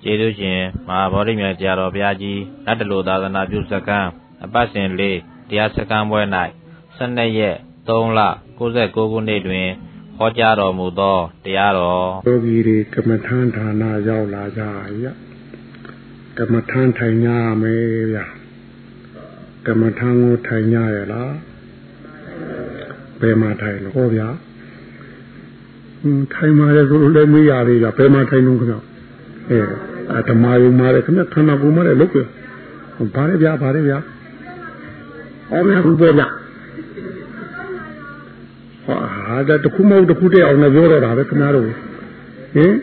ကျေးဇူးရှင်မဟာဗောဓိမြတ်တရားတော်ဘုရားကြီးနတ်တလူသာသနာပြုစခန်းအပတ်စဉ်၄တရားစခန်းပွဲ၌12ရက်3လ69ခုနှစ်တွင်ဟောကြားတော်မူသောတရားတော်ယောဂီတွေကမ္မထန်ဌာနရောက်လာကြရကမ္မထန်ထိုင်ကြမယ်ဗျာကမ္မထန်ကိုထိုင်ကြရလားဘယ်မှာထိုင်လို့ဟောဗျာထိုင်มาလေဆိုလည်းမရသေးတာဘယ်မှာထိုင်လို့ခင်ဗျဓမ္မယုံมาလေခင်ဗျခန္ဓာကိုယ်มาလေလုတ်ပြဘာလဲဗျာအော်မြတ်ဘူးပေါ့ဗျာဟာဒါတခုမဟုတ်တခုတည်းအောင်လည်းပြောတော့တာပဲခင်ဗျားတို့ဟင်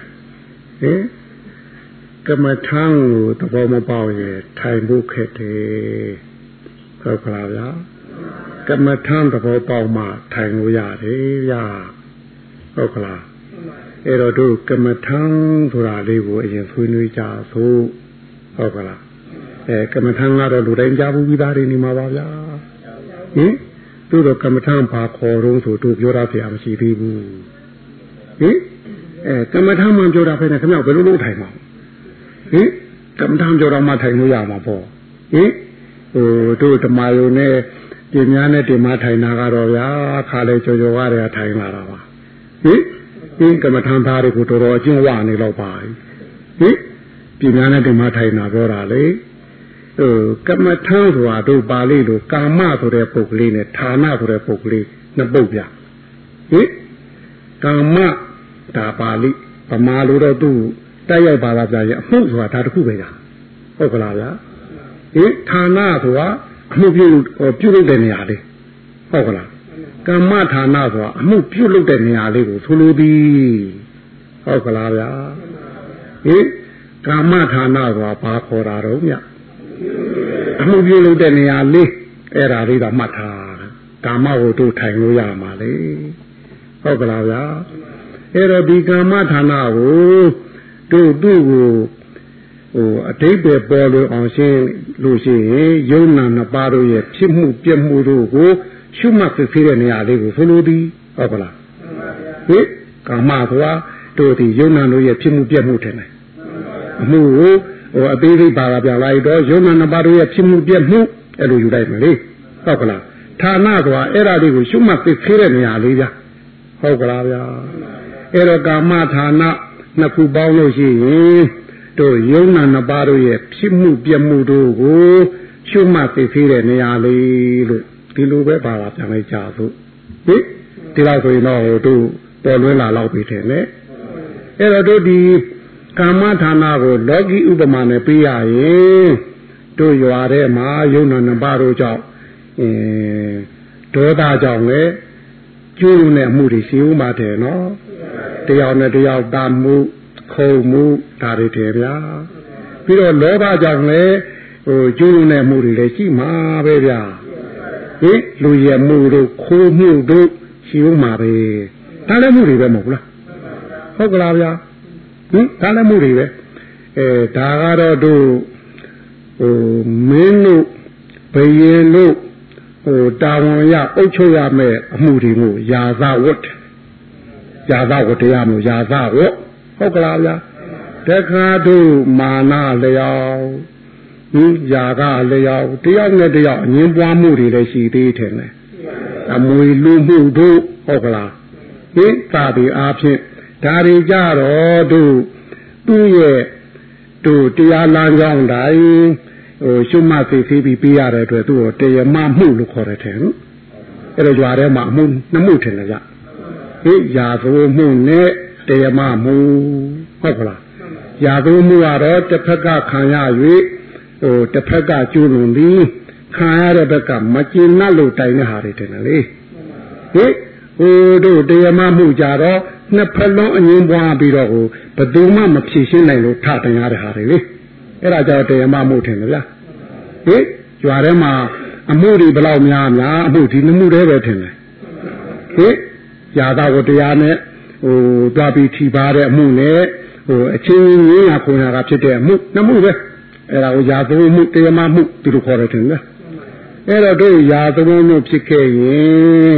ကမ္မထံကိုသဘောမပေါက်ရင်ထိုင်ဖို့ခက်တယ်ဟုတ်ကလားဗျာကမ္မထံသဘောပေါက်မှထိုင်လို့ရတယ်ဗျာဟုတ်ကလားအဲ့တော့တို့ကမ္မထံဆိုတာလေးကိုအရင်ဆွေးနွေးကြဆိုဟုတ်ကလားကမ္မထံကတော့လူတိုင်းကြားဘူးပြီးသားနေမှာပါဗျာဟင်တို့တော့ကမ္မထံဘာခေါ်တော့ဆိုတို့ပြောတာပြမရှိသေးဘူးဟင်ကမ္မထံမှပြောတာပဲနဲ့ခင်ဗျဘယ်လိုလုပ်ထိုင်မှာဟင်ကမ္မထံပြောတော့မှထိုင်လို့ရမှာပေါ့ဟင်တို့ဓမ္မယုံနဲ့ပြင်များနဲ့တင်မထိုင်တာကတော့ဗျာခါလေကြော်ကြော်ကားတွေကထိုင်လာတာပါဟင်ကမ္မထံသားတွေကိုတော်တော်အကျဉ်းဝနေတော့ပါဟင်ပြင်များနဲ့တင်မထိုင်တာပြောတာလေကမ္မထံဆိုတာတို့ပါဠိလိုကာမဆိုတဲ့ပုဂ္ဂလိနဲ့ဌာနဆိုတဲ့ပုဂ္ဂလိနှစ်ပုဒ်ပြဟင်ကာမဒါပါဠိဗမာလိုတော့သူတိုက်ရိုက်ပါလာပြရဲ့အမှုဆိုတာဒါတစ်ခုပဲညာဟုတ်ကလားဗျာဟင်ဌာနဆိုတာအမှုပြုလုပ်တဲ့နေရာလေးဟုတ်ကလားကမ္မဌာနဆိုတာအမှုပြုလုပ်တဲ့နေရာလေးကိုဆိုလိုသည်ဟုတ်ကလားဗျာဟင်ကာမဌာနဆိုတာဘာခေါ်တာတော့မြတ်အမှုပြုလုပ်တဲ့နေရာလေးအဲ့ဒါလေးတော့မှတ်ထားကာမကိုတို့ထိုင်လို့ရမှာလေဟုတ်ကလားဗျာအဲ့တော့ဒီကာမဌာနကိုတို့သူ့ကိုအတိတ်ပဲပေါ်လို့အောင်ရှင်းလို့ရှိရင်ယုံနာနှစ်ပါးတို့ရဲ့ဖြစ်မှုပြက်မှုတို့ကိုရှုမှတ်သိတဲ့နေရာလေးကိုဆိုလိုသည်ဟုတ်ကလားဟင်ကာမဆိုတာတို့ဒီယုံနာတို့ရဲ့ဖြစ်မှုပြက်မှုထင်တယ်အမှုကိုအသေးသေးပါပြလိုက်တော့ယုံနာနှစ်ပါးတို့ရဲ့ဖြစ်မှုပြက်မှုအဲ့လိုယူလိုက်မယ်လေဟုတ်ကလားဌာနဆိုတာအဲ့ဒါလေးကိုရှုမှတ်သိတဲ့နေရာလေးဗျာဟုတ်ကလားဗျာအဲ့တော့ကာမဌာနနှစ်ခုပေါင်းလို့ရှိရင်တို့ယုံနာနှစ်ပါးတို့ရဲ့ဖြစ်မှုပြက်မှုတို့ကိုရှုမှတ်သိတဲ့နေရာလေးလို့ဒီလိုပဲပါလာပြန်လိုက်ကြသို့ဟင်ဒီလောက်ဆိုရင်တော့တို့ပေါ်လွင်လာတော့ပြီတယ်လေအဲ့တော့တို့ဒီကာမဌာနကိုလောကီဥပမာနဲ့ပြရရင်တို့ရွာထဲမှာယုံနာနှစ်ပါးတို့ကြောင့်ဒေါသကြောင့်လေကျိုးနဲ့မှုတွေရှိဦးမှာတယ်နော်တယောက်နဲ့တယောက်တာမှုခုံမှုဒါတွေတယ်ဗျာပြီးတော့လောဘကြောင့်လေကျိုးနဲ့မှုတွေလည်းရှိမှာပဲဗျာဟင်လူရမှုတို့ခိုးမှုတို့ရှိဦးမှာပဲဒါလည်းမှုတွေပဲမဟုတ်လားဟုတ်ကလားဗျာဟင်ဒါလည်းမှုတွေပဲဒါကတော့တို့မင်းတို့ဘယင်တို့တာဝန်ရအုပ်ချုပ်ရမယ်အမှုတွေကိုယာသဝတ်တရားမျိုးယာသဝတ်ဟုတ်ကလားဗျာတခါတို့မာနလျောက်ယာကလျောက်တယောက်နဲ့တယောက်အငင်းပွားမှုတွေလည်းရှိသေးတယ်လေအမွေလူမှုတို့ဟုတ်ကလားဟင်သာဒီအားဖြင့်ဒါတွေကြတော့တို့သူ့ရဲ့တို့တရားလမ်းကြောင်းတိုင်းရှုမှတ်သိပြီးပြရတဲ့အတွက်သူ့ကိုတရားမမှုလို့ခေါ်တယ်ထင်အဲ့တော့ကြွားထဲမှာအမှုနှစ်မှုထင်တယ်ကြဟိရာဇဝမှုနဲ့တရားမမှုဟုတ်ကလားရာဇဝမှုကတော့တစ်ဖက်ကခံရ၍တစ်ဖက်ကကျူးလွန်ပြီးခံရတဲ့ဘက်ကမကျင်납လို့တိုင်တဲ့ဟာတွေထင်တယ်လေဟိတို့တရားမမှုကြတော့နှစ်ဖက်လုံးအငင်းပွားပြီးတော့ဘယ်သူမှမဖြေရှင်းနိုင်လို့ထတင်ရတဲ့ဟာတွေလေအဲ့ဒါကြောင့်တရားမမှုထင်တယ်ဗျာဟိကြွားထဲမှာအမှုတွေဘယ်လောက်များအမှုဒီနှမှုတည်းပဲထင်တယ်ဟိယာသကိုတရားနဲ့တွားပြီးထိပါတဲ့အမှုနဲ့အချင်းရင်းရခုံရကဖြစ်တဲ့အမှုနှမှုပဲအဲ့ဒါကိုယာသမှုတရားမမှုဒီလိုခေါ်တယ်ထင်တယ်အဲ့တော့တို့ယာသမှုဖြစ်ခဲ့ရင်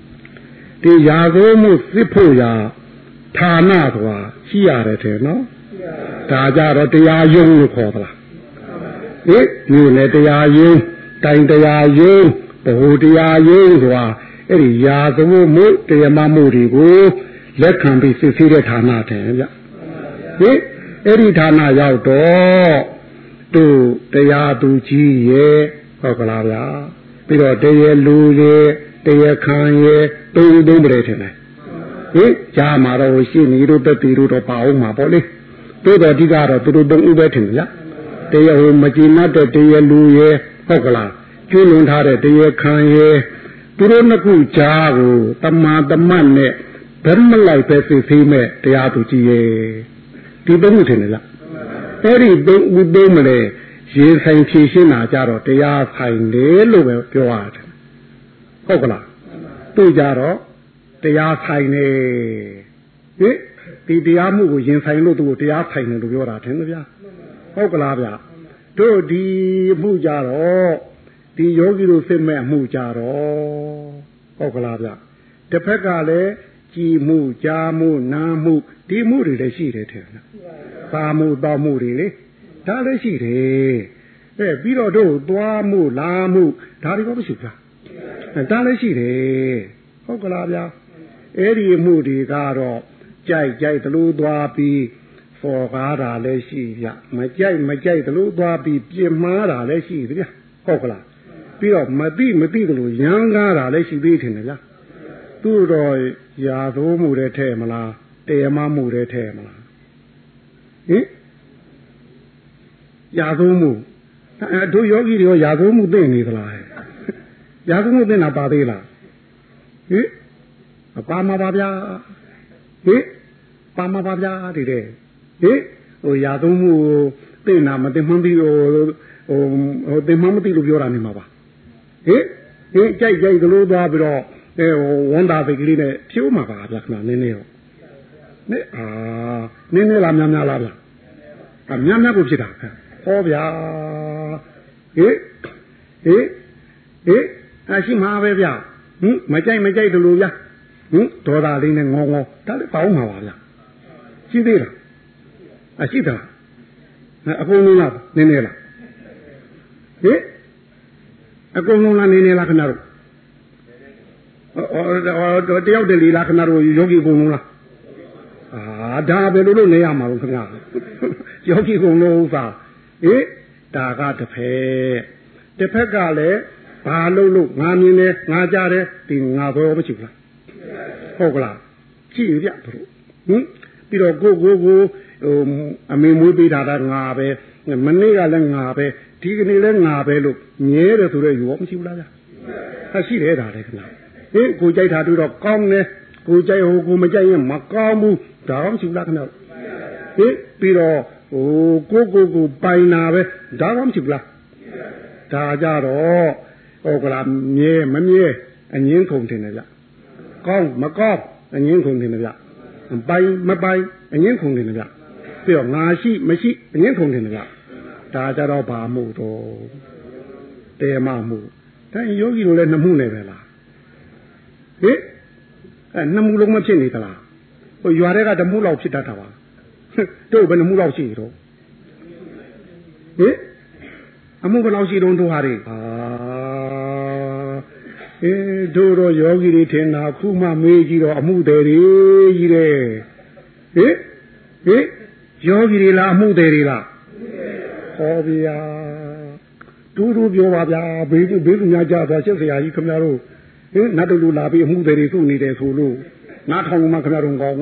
ဒီယာသမှုစစ်ဖို့ရာဌာနဆိုတာရှိရတယ်တဲ့နော်ဒါကြတော့တရားယုံလို့ခေါ်သလားဟင်မြို့နယ်တရားယုံတိုင်တရားယုံဘဝတရားယုံဆိုတာအဲ့ဒီရာဇဝမှုတရားမမှုတွေကိုလက်ခံပြီးစစ်ဆေးတဲ့ဌာနတယ်ဗျဟင်အဲ့ဒီဌာနရောက်တော့သူတရားသူကြီးရဲ့ဟုတ်ကလားဗျာပြီးတော့တရားလူရဲ့တရားခံရဲ့သုံးပြတယ်ထင်တယ်ဟင်ကြားမှာတော့ရှိနေတို့တက်တီတို့တော့ပါအောင်မှာပေါ့လေတို့တော့ဒီကတော့သူတို့သုံးဥပဲထင်ဗျာတရားဟိုမကြည်နတ်တဲ့တရားလူရဲ့ဟုတ်ကလားကျွလွန်ထားတဲ့တရားခံရဲ့သူတို့နှစ်ခုကြားကိုတမာတမတ်နဲ့ဘယ်မလိုက်ပဲစစ်ဆေးမဲ့တရားသူကြီးရဲ့ဒီသုံးခုထင်တယ်လားအဲ့ဒီသုံးဥသုံးမလဲရေဆိုင်ဖြည့်ရှင်းတာကြတော့တရားဆိုင်တယ်လို့ပဲပြောရတယ်ဟုတ်ကလားသူကြတော့တရားဆိုင်နေဟင်ဒီတရားမှုကိုရင်ဆိုင်လို့သူကိုတရားဆိုင်တယ်လို့ပြောတာထင်တယ်ဗျာဟုတ်ကလားဗျာတို့ဒီမှုကြတော့ဒီယောဂီတို့စစ်မဲ့မှုကြတော့ဟုတ်ကလားဗျာတစ်ဖက်ကလည်းကြည်မှုကြားမှုနားမှုဒီမှုတွေလည်းရှိတယ်ထင်တယ်သာမှုတောမှုတွေလေဒါလည်းရှိတယ်ပြီးတော့တို့သွားမှုလာမှုဒါတွေတော့မရှိဘူးဒါလည်းရှိတယ်ဟုတ်ကလားဗျာအဲ့ဒီမှုတွေကတော့ကြိုက်တလို့သွားပြီးဖော်ကားတာလည်းရှိဗျမကြိုက်တလို့သွားပြီးပြင်မားတာလည်းရှိဗျဟုတ်ကလားပြီးတော့မသိတလို့ရမ်းကားတာလည်းရှိသေးတယ်ဗျာသူတော့ရာသိုးမှုတဲ့ထဲမလားတရားမမှုတဲ့ထဲမလားဟင်ရာသိုးမှုတို့ယောဂီတွေရောရာသိုးမှုသိနေသလားရာသိုးမှုသိတာပါသေးလားဟင်ပါမှာပါဗျာဟင်ပါမှာပါဗျာဒီတဲ့ဟင်ဟိုရာသိုးမှုသိနာမသိမှန်းပြီးဟိုသိမှန်းမသိလို့ပြောတာနေမှာပါဟင်ကြိုက်သလိုသွားပြီးတော့ဝန်တာစိတ်ကလေးနဲ့ဖြိုးမှာပါဗျာခဏနည်းနည်းတော့နည်းလားများလားဗျာများကိုဖြစ်တာဟောဗျာဟင်ရှိမှာပဲဗျာမကြိုက်တယ်လို့ဗျာဒေါသလေးနဲ့ငေါဒါလည်းပေါင်းမှာပါဗျာရှိသေးလားရှိတာအကုန်လုံးလားနည်းလားအကုန်လုံးလားနည်းလားခဏတော့တယောက်တည်းလားခဏတော့ယောဂီအကုန်လုံးလားဒါပဲလို့နေရမှာလို့ခင်ဗျာယောဂီအကုန်လုံးဥစ္စာဒါကတစ်ဖက်ကလည်းဘာလို့ငါမြင်တယ်ငါကြားတယ်ဒီငါဘောမရှိဘူးလားဟုတ်ကလားကြည့်ရပြတို့ပြီးတော့ကိုအမေမွေးပေးတာကငါပဲမနေ့ကလည်းငါပဲဒီကနေ့လည်းငါပဲလို့မြဲတယ်ဆိုတော့ယူရောမရှိဘူးလားဗျာရှိတယ်ဒါလည်းခင်ဗျာကိုကြိုက်တာတွေ့တော့ကောင်းတယ်ကိုကြိုက်ကိုမကြိုက်ရင်မကောင်းဘူးဒါတော့မရှိဘူးလားခင်ဗျာပြီးတော့ကိုပိုင်တာပဲဒါတော့မရှိဘူးလားဒါကြတော့ဟုတ်ကလားမြဲမမြဲအငင်းခုန်တင်တယ်ဗျကောင်းမကောင်းအငင်းခုန်တင်တယ်ဗျပိုင်မပိုင်အငင်းခုန်တင်တယ်ဗျပြီးတော့ငါရှိမရှိအငင်းခုန်တင်တယ်ဗျဒါကြတော့ဘာမှုတော့တေမမှုဒါယောဂီတို့လည်းနှမှုနေပဲလားနှမှုလုံးမဖြစ်နေသလားဟိုရွာတွေကတမှုလောက်ဖြစ်တတ်တာပါတို့ဘယ်နှမှုလောက်ရှိတော့အမှုဘယ်လောက်ရှိတော့တို့ဟာတွေတို့တော့ယောဂီတွေထင်တာခုမှမေးကြည့်တော့အမှုတွေကြီးတယ်ယောဂီတွေလားအမှုတွေလားဟောဗျာတို့ပြောပါဗျာဘေးကများကြသွားရှက်စရာကြီးခင်ဗျားတို့နတ်တို့လူလာပြီးအမှုတွေစုနေတယ်ဆိုလို့နားထောင်မှခင်ဗျားတို့ကောင်း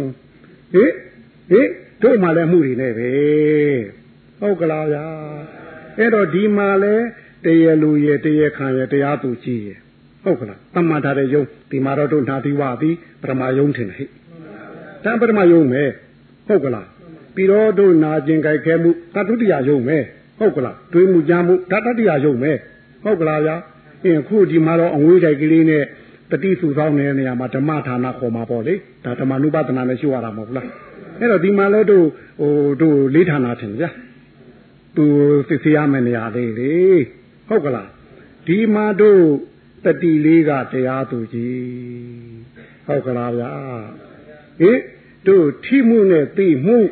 တို့မှလည်းအမှုတွေနဲ့ပဲဟုတ်ကလားဗျာအဲ့တော့ဒီမှာလဲတရားလူရဲ့တရားခံရဲ့တရားသူကြီးရဲ့ဟုတ်ကလားတမ္မာထားတဲ့ယုံဒီမှာတော့တို့နာသီဝသည်ပရမယုံထင်တယ်ဟဲ့တန်ပရမယုံမယ်ဟုတ်ကလားပြီးတော့တို့နာကျင်ကြိုက်ခဲမှုတတုတိယယုံမယ်ဟုတ်ကလားတွေးမှုကြားမှုတတတိယယုံမယ်ဟုတ်ကလားဗျာခုဒီမှာတော့အငွေးတိုက်ကလေးနဲ့တတိစုဆောင်နေတဲ့နေရာမှာဓမ္မဌာနခေါ်မှာပေါ့လေဒါဓမ္မနုပဒနာနဲ့ရှိရတာမဟုတ်လားအဲ့တော့ဒီမှာလဲတို့လေးဌာနထင်ဗျာသူစစ်ဆေးရမယ့်နေရာလေးလေဟုတ်ကလားဒီမှာတို့တတိလေးကတရားသူကြီးဟုတ်ကလားဗျာတို့ထိမှုနဲ့သိမှု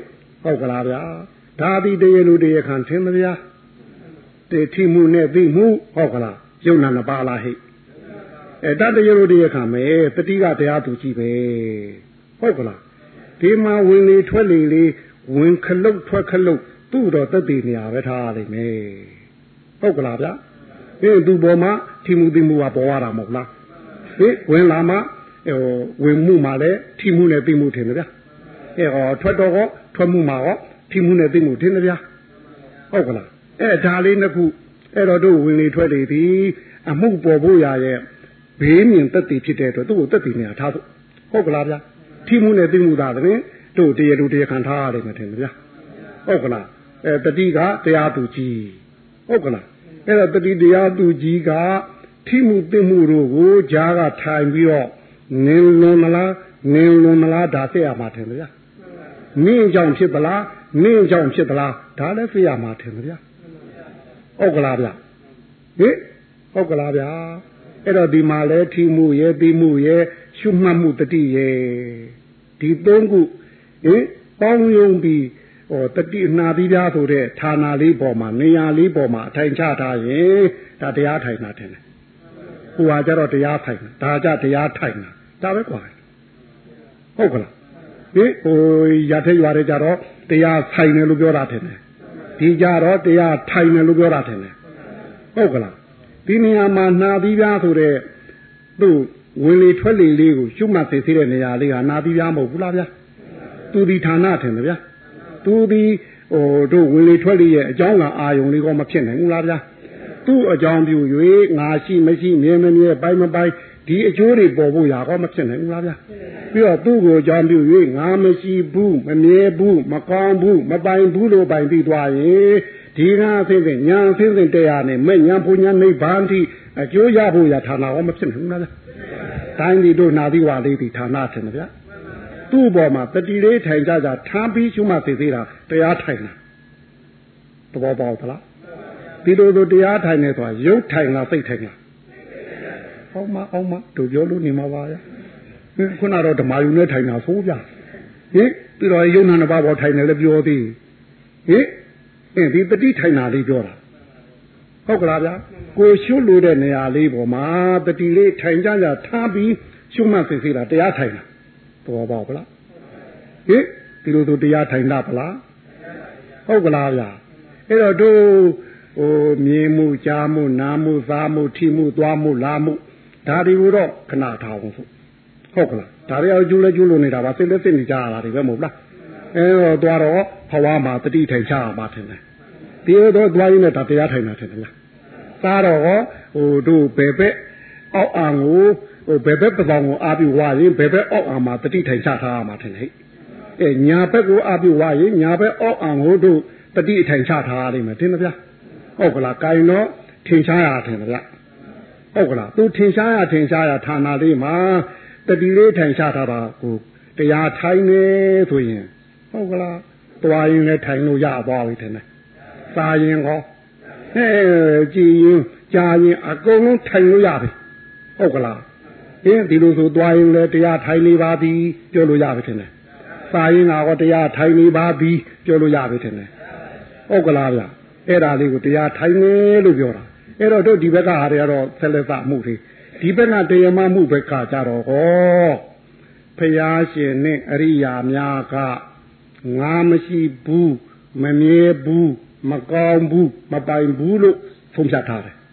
ဟုတ်ကလားဗျာဒါသည်တရားလူတရားခံထင်မဗျာတေထိမှုနဲ့သိမှုဟုတ်ကလားယုံနာနှစ်ပါးလားဟိတတရားလူတရားခံမယ်တတိကတရားသူကြည့်ပဲဟုတ်ကလားဒီမှာဝင်လေထွက်လေလေးဝင်ခလုတ်ထွက်ခလုတ်သူ့တော့တက်တည်နေရပဲထားရလိမ့်မယ်ဟုတ်ကလားဗျာသူ့ပေါ်မှာထိမှုသိမှုကပေါ်ရတာမဟုတ်လားဝင်လာမှဝင်မှုမှာလည်းထိမှုနဲ့သိမှုထင်တယ်ဗျာထွက်တော့ထွက်မှုမှာရောထိမှုနဲ့သိမှုထင်တယ်ဗျာဟုတ်ကလားဒါလေးနှစ်ခုအဲ့တော့တို့ဝင်လေထွက်လေဒီအမှုပေါ်ဖို့ရရဲ့ဘေးမြင်တက်တည်ဖြစ်တဲ့အတွက်သူ့ကိုတက်တည်နေတာထားဖို့ဟုတ်ကလားဗျာထိမှုနဲ့သိမှုသာတဲ့တို့တရားခံထားရတယ်မထင်ဘူးဗျာဟုတ်ကလားတတိကတရားသူကြီးဟုတ်ကလားအဲ့တော့တတိတရားသူကြီးကထိမှုသိမှုတို့ကိုကြားကထိုင်ပြီးတော့နင်းလွန်မလားဒါသိရမှာထင်ဗျာနင်းကြောင့်ဖြစ်သလားနင်းကြောင့်ဖြစ်သလားဒါလည်းသိရမှာထင်ဗျာဟုတ်ကလားဗျာဟုတ်ကလားဗျာအဲ့တော့ဒီမှာလဲထိမှုရဲ့သိမှုရဲ့ရှုမှတ်မှုတတိရဲ့ဒီသုံးခုပေါင်းယုံပြီးတတိနာပြီးပြားဆိုတဲ့ဌာနလေးပေါ်မှာနေရာလေးပေါ်မှာအထိုင်ချထားရင်ဒါတရားထိုင်တာထင်တယ်ဟိုဟာကြတော့တရားထိုင်တာဒါကြတရားထိုင်တာဒါပဲကွာဟုတ်ကလားရတဲ့ရွာတွေကြတော့တရားဆိုင်တယ်လို့ပြောတာထင်တယ်ဒီကြတော့တရားထိုင်တယ်လို့ပြောတာထင်တယ်ဟုတ်ကလားဒီနေရာမှာနာပြီးပြားဆိုတဲ့သူ့ဝင်လေထွက်လေလေးကိုရှုမှတ်သိသိတဲ့နေရာလေးကနာပြီးပြားမဟုတ်ဘူးလားဗျာသူဒီဌာနထင်တယ်ဗျာသူဒီတို့ဝင်လေထွက်လေရဲ့အကြောင်းကအာယုံလေးကောမဖြစ်နိုင်ဘူးလားဗျာသူ့အကြောင်းပြု၍ငါရှိမရှိမြဲမမြဲပိုင်းမပိုင်းဒီအကျိုးတွေပေါ်ဖို့ရာကောမဖြစ်နိုင်ဘူးလားဗျာပြီးတော့သူ့ကိုအကြောင်းပြု၍ငါမရှိဘူးမမြဲဘူးမကောင်းဘူးမပိုင်ဘူးလို့ပိုင်ပြီးသွားရင်ဒီကအသိစိတ်ညာအသိစိတ်တရားနဲ့မဲ့ညာပူညာနိဗ္ဗာန်တိအကျိုးရဖို့ရာဌာနကောမဖြစ်နိုင်ဘူးလားဗျာတိုင်းဒီတို့နာသီဝါလေးဒီဌာနထင်တယ်ဗျာသူ့ပေါ်မှာတတိလေးထိုင်ကြထားပြီးရှုမှတ်သိသေးတာတရားထိုင်တာသဘောပေါက်သလားဒီလိုဆိုတရားထိုင်နေဆိုတာရုပ်ထိုင်လားစိတ်ထိုင်လားအောင်မတို့ပြောလို့နေမှာပါဗျာခုနတော့ဓမ္မယူနဲ့ထိုင်တာဆိုးဗျာပြီးတော့ယုံနာနှစ်ပါးပေါ်ထိုင်တယ်လည်းပြောသေးဒီတတိထိုင်တာလေးပြောတာဟုတ်ကလားဗျာကိုရှုလို့တဲ့နေရာလေးပေါ်မှာတတိလေးထိုင်ကြထားပြီးရှုမှတ်သိသေးတာတရားထိုင်တာသဘောပေါက်လားဒီလိုဆိုတရားထိုင်တာဗလားဟုတ်ကလားဗျာအဲ့တော့တို့မြင်မှုကြားမှုနားမှုစားမှုထိမှုသွားမှုလာမှုဒါတွေကိုတော့ခဏထားအောင်ဆိုဟုတ်ကလားဒါတွေအကျိုးလဲကျိုးလို့နေတာပါစိတ်လက်စိတ်နေကြရတာတွေပဲမဟုတ်လားအဲ့တော့သွားတော့ဘဝမှာတတိထိုင်ချရမှာထင်တယ်ဒီတော့သွားရင်းနဲ့ဒါတရားထိုင်တာထင်တယ်လားသားတော့တို့ဘယ်ဘက်အောက်အောင်ကိုဘယ်ဘက်ပပောင်ကိုအားပြုဝါရင်ဘယ်ဘက်အောက်အောင်မှာတတိထိုင်ချထားရမှာထင်တယ်ညာဘက်ကိုအားပြုဝါရင်ညာဘက်အောက်အောင်ကိုတို့တတိထိုင်ချထားရလိမ့်မယ်ထင်တယ်ဗျာဟုတ်ကလားကိုင်တော့ထင်ရှားရထင်တယ်ဗျဟုတ်ကလားသူထင်ရှားရဌာနလေးမှာတတိလေးထိုင်ရှားထားတာကိုတရားထိုင်နေဆိုရင်ဟုတ်ကလားတွားရင်လည်းထိုင်လို့ရသွားပြီထင်တယ်စားရင်ကောကြည်ရင်ကြားရင်အကုန်လုံးထိုင်လို့ရပြီဟုတ်ကလားဒီလိုဆိုတွားရင်လည်းတရားထိုင်နေပါပြီပြောလို့ရပြီထင်တယ်စားရင်ကတော့တရားထိုင်နေပါပြီပြောလို့ရပြီထင်တယ်ဟုတ်ကလားဗျအဲ့ဒါလေးကိုတရားထိုင်နေလို့ပြောတာအဲ့တော့တို့ဒီဘက်ကဟာတွေကတော့ဆက်လက်သမှုတွေဒီဘက်ကတရားမှမှုဘက်ကကြတော့ဟောဖရာရှင်နဲ့အရိယာများကငါမရှိဘူးမမြဲဘူးမကောင်းဘူးမပိုင်ဘူးလို့ဆုံးဖြတ်ထားတယ်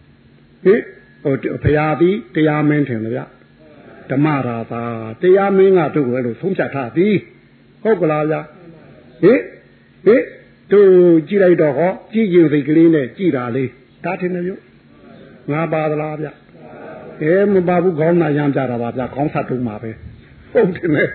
ဖရာသည်တရားမင်းထင်တယ်ဗျဓမ္မရာသာတရားမင်းကတို့လည်းလို့ဆုံးဖြတ်ထားသည်ဟုတ်ကလားဗျတို့ကြည့်လိုက်တော့ဟောကြည့်ရင်စိတ်ကလေးနဲ့ကြည်တာလေးဒါထင်တယ်ပြောငါပါသလားဗျမပါဘူးခေါင်းနာရမ်းကြတာပါဗျခေါင်းဆက်တုံးမှာပဲဟုတ်တယ်လေ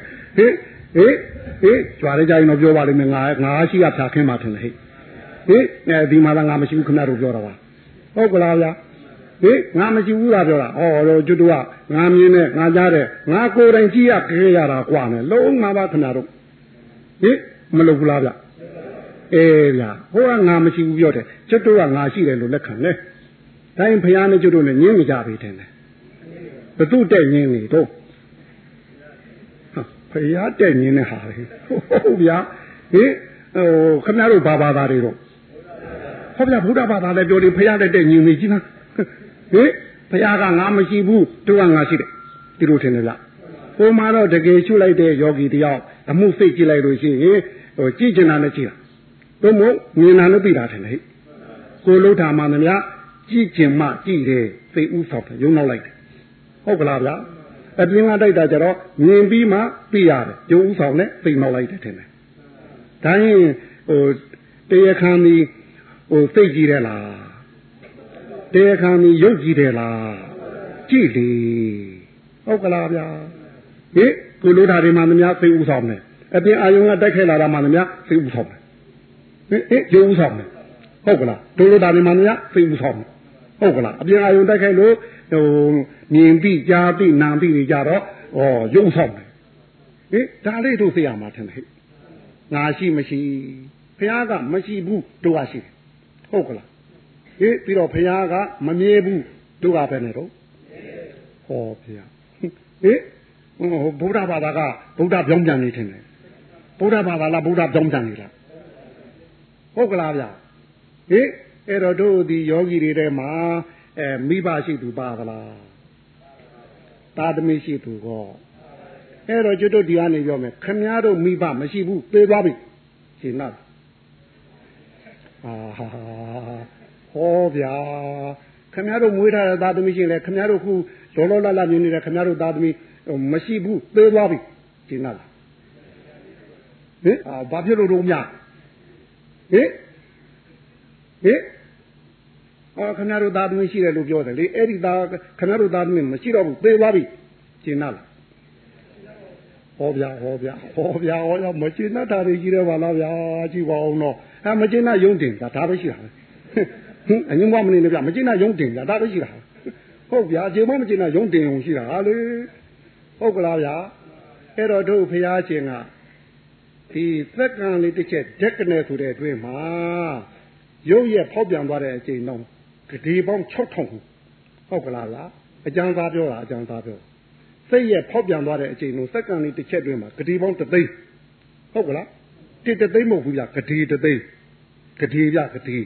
ကြွားရကြရင်တော့ပြောပါလိမ့်မယ်ငါရှိကဖြာခင်းပါထင်တယ်ဒီမှာလည်းငါမရှိဘူးခင်ဗျားတို့ပြောတာပါဟုတ်ကလားဗျငါမရှိဘူးလားပြောတာတော့ကျွတ်တို့ကငါမြင်နဲ့ငါကြားတယ်ငါကိုယ်တိုင်ကြည့်ရခဲရတာกว่าနဲ့လုံးမှာပါခင်ဗျားတို့မလုပ်ဘူးလားဗျဗျာဟိုကငါမရှိဘူးပြောတယ်ကျွတ်တို့ကငါရှိတယ်လို့လက်ခံလဲတိုင်းဖယားနဲ့ကျွတ်တို့နဲ့ညင်းနေကြပြီထင်တယ်ဘသူတက်ညင်းနေတော့ဖယားတက်ညင်းနေဟာလေဟုတ်ဗျာခမရတို့ဘာသာတွေတော့ဟောဗျာဗုဒ္ဓဘာသာလည်းပြောတယ်ဖရာတဲ့ညီမကြီးလားဖရာကငါမရှိဘူးသူကငါရှိတယ်ဒီလိုထင်တယ်ဗျဟိုမှာတော့တကယ်ရှုလိုက်တဲ့ယောဂီတယောက်အမှုစိတ်ကြည့်လိုက်လို့ရှိရင်ကြည့်ကျင်တာနဲ့ကြည့်တာတို့မို့မြင်တာနဲ့သိတာထင်တယ်ကိုလှုပ်တာမှမများကြည့်ကျင်မှကြည့်တယ်စိတ်ဥဆောင်တယ်ယုံနောက်လိုက်တယ်ဟုတ်ကလားဗျာအပြင်ကတိုက်တာကြတော့မြင်ပြီးမှသိရတယ်ယုံဥဆောင်နဲ့သိနောက်လိုက်တယ်ထင်တယ်ဒါရင်တရားခံဒီစိတ်ကြည့်တယ်လားတရားခံဒီရုပ်ကြည့်တယ်လားကြည့်လေဟုတ်ကလားဗျာကိုလိုတာတွေမှမများသိဥဆောင်တယ်အပြင်အာယုံကတိုက်ခဲလာတာမှမများသိဥဆောင်တယ်ယုံဥဆောင်တယ်ဟုတ်ကလားတို့လိုတာတွေမှမများသိဥဆောင်တယ်ဟုတ်ကလားအပြင်အာယုံတိုက်ခဲလို့မြင်ပြီးကြားပြီးနားပြီးကြတော့ယုံဆောင်တယ်ဒါလေးတို့သိရမှာထင်တယ်ငါရှိမရှိဘုရားကမရှိဘူးတို့ကရှိတယ်ဟုတ်ကလားပြီးတော့ဘုရားကမမြဲဘူးတို့ကပဲနဲ့တော့ဟောဘုရားဗုဒ္ဓဘာသာကဗုဒ္ဓပြောင်းပြန်နေတယ်ဗုဒ္ဓဘာသာလားဗုဒ္ဓပြောင်းပြန်နေလားဟုတ်ကလားဗျအဲ့တော့တို့ဒီယောဂီတွေထဲမှာမိဘရှိသူပါသလားသာသမီရှိသူကောအဲ့တော့ကျွတ်တို့ဒီကနေပြောမယ်ခမည်းတော်မိဘမရှိဘူးသေသွားပြီရှင်းလားဟောဗျာခမည်းတော်မွေးထားတဲ့သာသမီရှိလဲခမည်းတော်ခုလောလောလတ်လတ်မြင်နေတဲ့ခမည်းတော်သာသမီမရှိဘူးသေသွားပြီရှင်းလားဘာဖြစ်လို့တော့များခမည်းတော်သာသမီရှိတယ်လို့ပြောတယ်လေအဲ့ဒီသာခမည်းတော်သာသမီမရှိတော့ဘူးသေသွားပြီရှင်းလားဟောဗျာမရှင်းတာတွေကြီးတယ်ပါလားဗျာကြည့်ပါအောင်တော့မရှင်းတာယုံတင်ဒါပဲရှိတာအညမမနေနဲ့ဗျမရှင်းတာယုံတင်ဒါပဲရှိတာဟုတ်ဗျာခြေမမရှင်းတာယုံတင်ုံရှိတာဟာလေဟုတ်ကလားဗျာအဲ့တော့တို့ဖရာရှင်ကဒီသက်ကံလေးတစ်ချက်ဓက်ကနေဆိုတဲ့အတွင်းမှာရုပ်ရက်ဖောက်ပြန်သွားတဲ့အချိန်တော့ဂတိပေါင်း6000ခုဟုတ်ကလားဗျာအကျမ်းသားပြောတာအကျမ်းသားပြောစိတ်ရဲ့ဖောက်ပြန်သွားတဲ့အချိန်လုံးစက္ကန့်လေးတစ်ချက်တွင်းမှာဂတိပေါင်း3သိန်းဟုတ်ကလား1သိန်းမဟုတ်ဘူးဗျဂတိ3သိန်းဂတိဗျဂတိ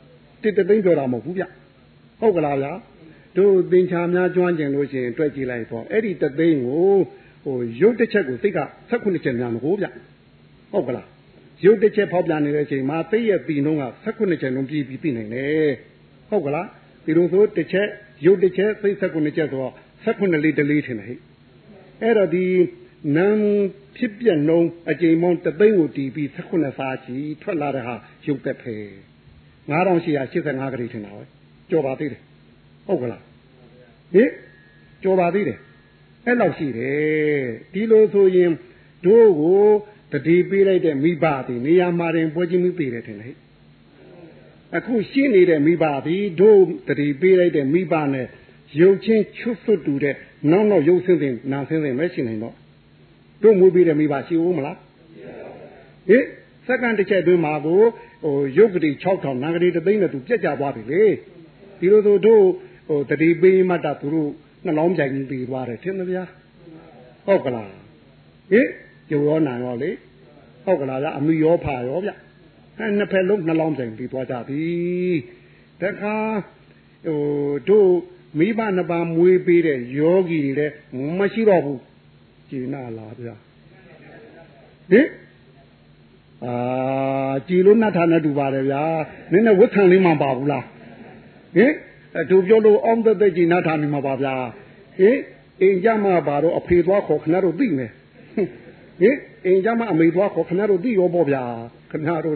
1သိန်းပြောတာမဟုတ်ဘူးဗျဟုတ်ကလားဗျာတို့သင်္ချာများကျွမ်းကျင်လို့ရှိရင်တွက်ကြည့်လိုက်တော့အဲ့ဒီ3သိန်းကိုရုပ်တစ်ချက်ကိုစိတ်က16ချက်များမဟုတ်ဗျဟုတ်ကလားရုပ်တစ်ချက်ဖောက်ပြန်နေတဲ့အချိန်မှာသိရဲ့ပြီးနှုံးက16ချက်လုံးပြီးပြီးနိုင်တယ်ဟုတ်ကလားဒီလိုဆိုတစ်ချက်ရုပ်တစ်ချက်သိ16ချက်ဆိုတော့16လေးတလေးထင်တယ်ဟဲ့အဲ့တော့ဒီနံဖြစ်ပြနှုံးအကြိမ်ပေါင်း3သိန်းကိုတီးပြီး16စားချီထွက်လာတဲ့ဟာရုပ်သက်ဖယ်9885ခရီးထင်တာပဲကြော်ပါသေးတယ်ဟုတ်ကလားကြော်ပါသေးတယ်အဲ့လောက်ရှိတယ်ဒီလိုဆိုရင်တို့ကိုတတိပေးလိုက်တဲ့မိဘတွေနေရာမှာတင်ပွဲချင်းမိပေးတယ်ထင်တယ်အခုရှိနေတဲ့မိဘတွေတို့တတိပေးလိုက်တဲ့မိဘနဲ့ရုပ်ချင်းချွတ်ဆွတ်တူတဲ့နောက်ရုပ်ဆင်းတဲ့နာဆင်းတဲ့မရှိနိုင်တော့တို့မွေးပေးတဲ့မိဘရှိဦးမလားစက္ကန့်တစ်ချက်အတွင်းမှာကိုရုပ်ကတိ6000နာဂတိ3သိန်းနဲ့သူပြက်ကြသွားပြီလေဒီလိုဆိုတို့တတိပေးမှတ်တာသူတို့နှလုံးကြိုင်ပြီးပြီးသွားတယ်ထင်မလားဟုတ်ကလားကျိုးရောနာရောလေဟုတ်ကလားဗျအမိရောဖာရောဗျနှစ်ဖက်လုံးနှလုံးကြိုင်ပြီးသွားကြပြီတခါတို့မိဘနှစ်ပါးမွေးပေးတဲ့ယောဂီတွေလည်းမရှိတော့ဘူးကျင်နာလားဗျာကြည်လို့နှတ်ထားနေတူပါတယ်ဗျာနည်းနည်းဝတ်ခံလေးမှပါဘူးလားသူပြောလို့အောင်တဲ့ကြည်နှတ်ထားနေမှာပါဗျာအိမ်ကြမှာပါတော့အဖေသွားခေါ်ခဏတော့သိမယ်အိမ်ကြမှာအမေသွားခေါ်ခဏတော့သိရောပေါ့ဗျာခဏတော့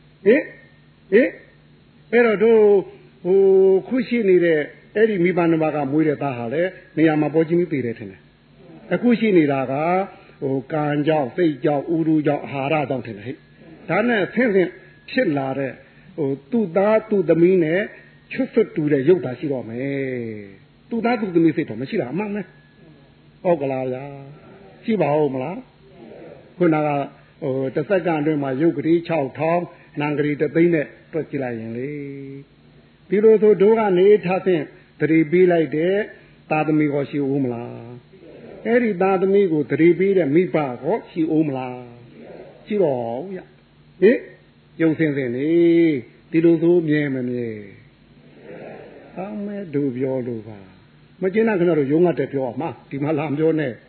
အဲ့တော့တို့ခုရှိနေတဲ့အဲ့ဒီမိဘနှစ်ပါးကမွေးတဲ့သားဟာလေနေရာမှာပေါ်ချင်းပြီးတယ်ထင်တယ်အခုရှိနေတာကကံကြောင့်စိတ်ကြောင့်ဥရုကြောင့်အာဟာရကြောင့်ထင်တယ်ဟဲ့ဒါနဲ့ဆင်းဖြစ်လာတဲ့သူ့သားသူ့သမီးနဲ့ချွတ်ဆွတ်တူတဲ့ရုပ်သားရှိတော့မယ်သူ့သားသူ့သမီးစိတ်တော့မရှိတာအမှန်ပဲဟုတ်ကလားဗျာရှိပါဦးမလားခုနကတစ်စက္ကန့်အတွင်းမှာရုပ်ကလေး6000နာမ်ကလေး3သိန်းနဲ့တွက်ကြည့်လိုက်ရင်လေဒီလိုဆိုတို့ကနေထားဖြင့်တတိပေးလိုက်တဲ့သာသမီကိုရှိဦးမလားအဲ့ဒီသာသမီကိုတတိပေးတဲ့မိဘကိုရှိဦးမလားရှိတော့ဗျယုံစင်စင်နေဒီလိုဆိုမြဲမမြဲအမဲတို့ပြောလို့ပါမကျင်းတာခင်ဗျားတို့ယုံငတ်တယ်ပြောအောင်မှာဒီမှာလာမပြောနဲ့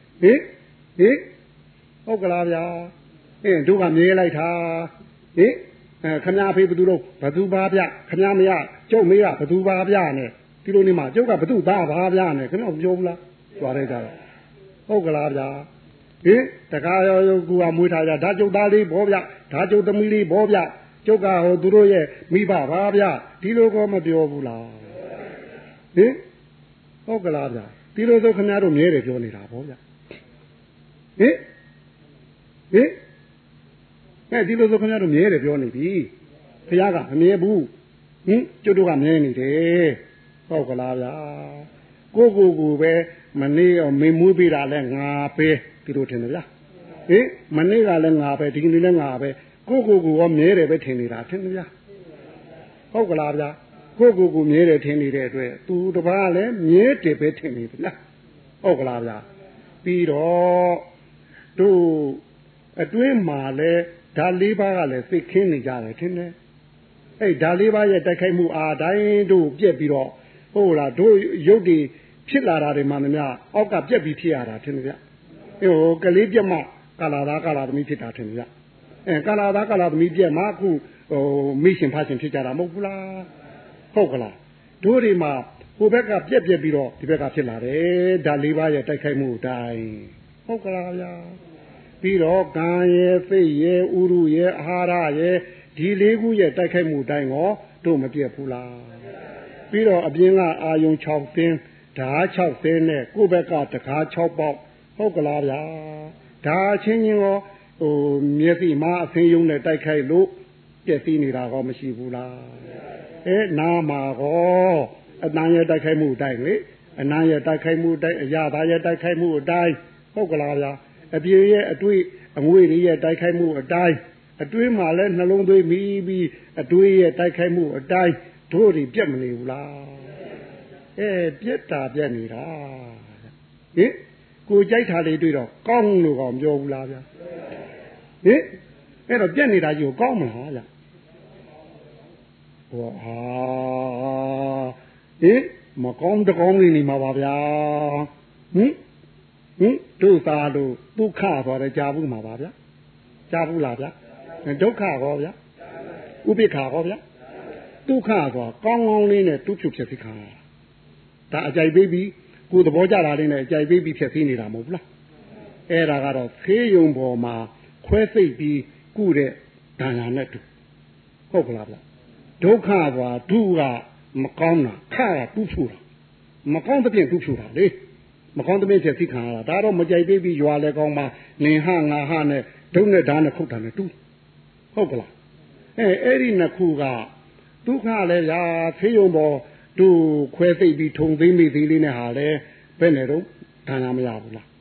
ဟုတ်ကလားဗျာတို့ကမြဲလိုက်တာခမအဖေဘသူတော့ဘသူပါဗျခမမရကျုပ်မေးကဘသူပါဗျနဲ့ဒီလိုနေမှာကျုပ်ကဘသူသားပါဗျနဲ့ခင်ဗျားပြောဘူးလားကြွားလိုက်ကြတော့ဟုတ်ကလားဗျာတကားရောကူကမွေးထားကြဒါကျုပ်သားလေးဘောဗျဒါကျုပ်သမီးလေးဘောဗျကျုပ်ကဟိုသူတို့ရဲ့မိဘပါဗျဒီလိုကောမပြောဘူးလားဟုတ်ကလားဗျဒီလိုဆိုခင်ဗျားတို့မြဲတယ်ပြောနေတာဘောဗျဒီလိုဆိုခင်ဗျားတို့မြဲတယ်ပြောနေပြီဘုရားကမမြဲဘူးကျုပ်တို့ကမြဲနေတယ်ဟုတ်ကလားဗျာကိုပဲမနေ့ရောမေမွေးပေးတာလဲငါပဲဒီလိုထင်တယ်ဗျာမနေ့ကလည်းငါပဲဒီကနေ့လည်းငါပဲကိုရောမြဲတယ်ပဲထင်နေတာထင်တယ်ဗျာဟုတ်ကလားဗျာကိုမြဲတယ်ထင်နေတဲ့အတွက်သူတပားလည်းမြဲတယ်ပဲထင်နေဗျာဟုတ်ကလားဗျာပြီးတော့တို့အတွင်းမှာလဲဓာ၄ပါးကလည်းသိခင်းနေကြတယ်ထင်တယ်ဓာ၄ပါးရဲ့တိုက်ခိုက်မှုအားတိုင်းတို့ပြက်ပြီးတော့ဟုတ်လားတို့ရုပ်တွေဖြစ်လာတာတွေမှမများအောက်ကပြက်ပြီးဖြစ်ရတာထင်တယ်ဗျကလေးပြက်မှကာလာသားကာလာသမီးဖြစ်တာထင်တယ်ဗျကာလာသားကာလာသမီးပြက်မှအခုမိရှင်ဖရှင်ဖြစ်ကြတာမဟုတ်ဘူးလားဟုတ်ကလားတို့တွေမှာဟိုဘက်ကပြက်ပြီးတော့ဒီဘက်ကဖြစ်လာတယ်ဓာ၄ပါးရဲ့တိုက်ခိုက်မှုအတိုင်းဟုတ်ကလားဗျာပြီးတော့ကံရဲ့စိတ်ရဲ့ဥရုရဲ့အာဟာရရဲ့ဒီ၄ခုရဲ့တိုက်ခိုက်မှုအတိုင်းရောတို့မပြက်ဘူးလားပြီးတော့အပြင်ကအာယုံ6သင်းဓာ6သင်းနဲ့ကိုယ့်ဘက်ကတကား6ပေါက်ဟုတ်ကလားဗျာဒါချင်းရောမျက်စိမှာအဆင်းယုံနဲ့တိုက်ခိုက်လို့ပြက်စီးနေတာကောမရှိဘူးလားနားမှာကောအတန်ရဲ့တိုက်ခိုက်မှုအတိုင်းလေအနားရဲ့တိုက်ခိုက်မှုအတိုင်းအရာသားရဲ့တိုက်ခိုက်မှုအတိုင်းဟုတ်ကလားဗျာအပြေရဲ့အတွေ့အငွေတွေရဲ့တိုက်ခိုက်မှုအတိုင်းအတွေးမှလည်းနှလုံးသွေးမိပြီးအတွေးရဲ့တိုက်ခိုက်မှုအတိုင်းတို့တွေပြက်မနေဘူးလားပြက်တာပြက်နေတာကိုကြိုက်တာလေးတွေ့တော့ကောင်းလို့ကောပြောဘူးလားဗျာအဲ့တော့ပြက်နေတာကြီးကိုကောင်းမလားဗျာမကောင်းတကောင်းလေးနေမှာပါဗျာတို့သားတို့ဒုက္ခဆိုတော့ကြားဘူးမှာပါဗျာကြားဘူးလားဗျာဒုက္ခကောဗျာဥပိ္ပခာကောဗျာဒုက္ခဆိုကောင်းကောင်းလေးနဲ့တူးဖြူဖြစ်စီခါဒါအကြိုက်ပေးပြီးကိုယ်သဘောကြတာလေးနဲ့အကြိုက်ပေးပြီးဖြစ်စီနေတာမဟုတ်ဘူးလားအဲ့ဒါကတော့ဖေးယုံပေါ်မှာခွဲစိတ်ပြီးကုတဲ့ဒါနာနဲ့တူဟုတ်ကလားဗျာဒုက္ခဆိုတာဒုကမကောင်းတာခကတူးဖြူတာမကောင်းတဲ့ပြင်တူးဖြူတာလေမကောင်းတဲ့ပြင်ဖြစ်စီခါတာဒါတော့မကြိုက်ပေးပြီးရွာလဲကောင်းမှာနင်ဟငါဟနဲ့ဒုနဲ့ဓာနဲ့ခုတ်တာနဲ့တူဟုတ်ကလားအဲ့ဒီနှစ်ခုကဒုက္ခလည်းဗျာဖေးယုံပေါ်သူခွဲသိပ်ပြီးထုံသိမ့်မိသေးလေးနဲ့ဟာလဲဘယ်နဲ့တော့ဒါနာမရဘူးလား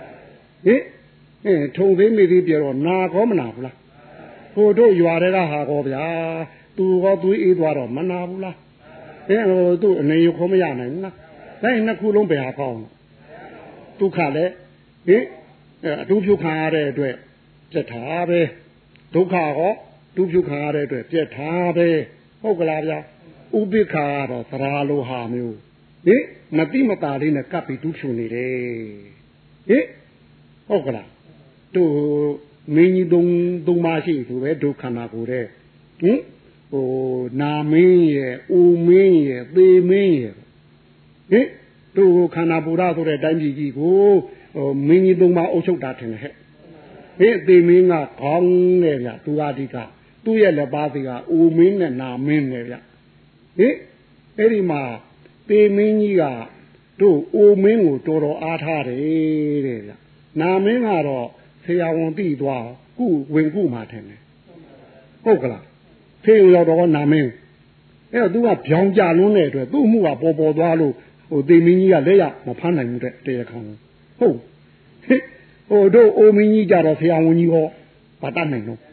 ထုံသိမ့်မိသေးပြတော့နာကောမနာဘူးလားဟိုတို့ရွာတွေကဟာကောဗျာသူကောသူအေးသွားတော့မနာဘူးလားဟိုသူအနေရခေါ်မရနိုင်ဘူးလားဒါနှစ်ခုလုံးပဲဟာကောင်းဒုက္ခလည်းအတူဖြုခံရတဲ့အတွက်ပြက်ထားပဲဒုက္ခကောတူဖြုခံရတဲ့အတွက်ပြက်ထားပဲဟုတ်ကလားဗျာဥပိ္ပခာကတော့သရာလိုဟာမျိုးမတိမတာလေးနဲ့ကပ်ပြီးတူဖြုနေတယ်ဟုတ်ကလားတို့မင်းကြီးသုံးပါးရှိဆိုပဲဒုက္ခနာကိုတဲ့နာမင်းရဲ့ဦးမင်းရဲ့သေမင်းရဲ့တို့ခန္ဓာပူရဆိုတဲ့တိုင်းပြည်ကြီးကိုမင်းကြီးသုံးပါးအုပ်ချုပ်တာထင်တယ်ဟဲ့သေမင်းကခေါင်းနဲ့ဗျသူအဓိကသူ့ရဲ့လက်ပါးစီကအိုမင်းနဲ့နာမင်းနဲ့ဗျအဲ့ဒီမှာသေမင်းကြီးကတို့အိုမင်းကိုတော်တော်အားထားတယ်တဲ့ဗျနာမင်းကတော့ဆရာဝန်သိသွားကုဝင်ကုမှာထင်တယ်ဟုတ်ကလားဖေးရောက်တော့နာမင်းအဲ့တော့သူကဗျောင်ကြလွန်းတဲ့အတွက်သူ့မှုကပေါ်သွားလို့ဟိုသေမင်းကြီးကလက်ရမဖမ်းနိုင်ဘူးတဲ့တရားခံဟုတ်ဟိုတို့အိုမင်းကြီးကြတော့ဆရာဝန်ကြီးဟောဘာတတ်နိုင်တော့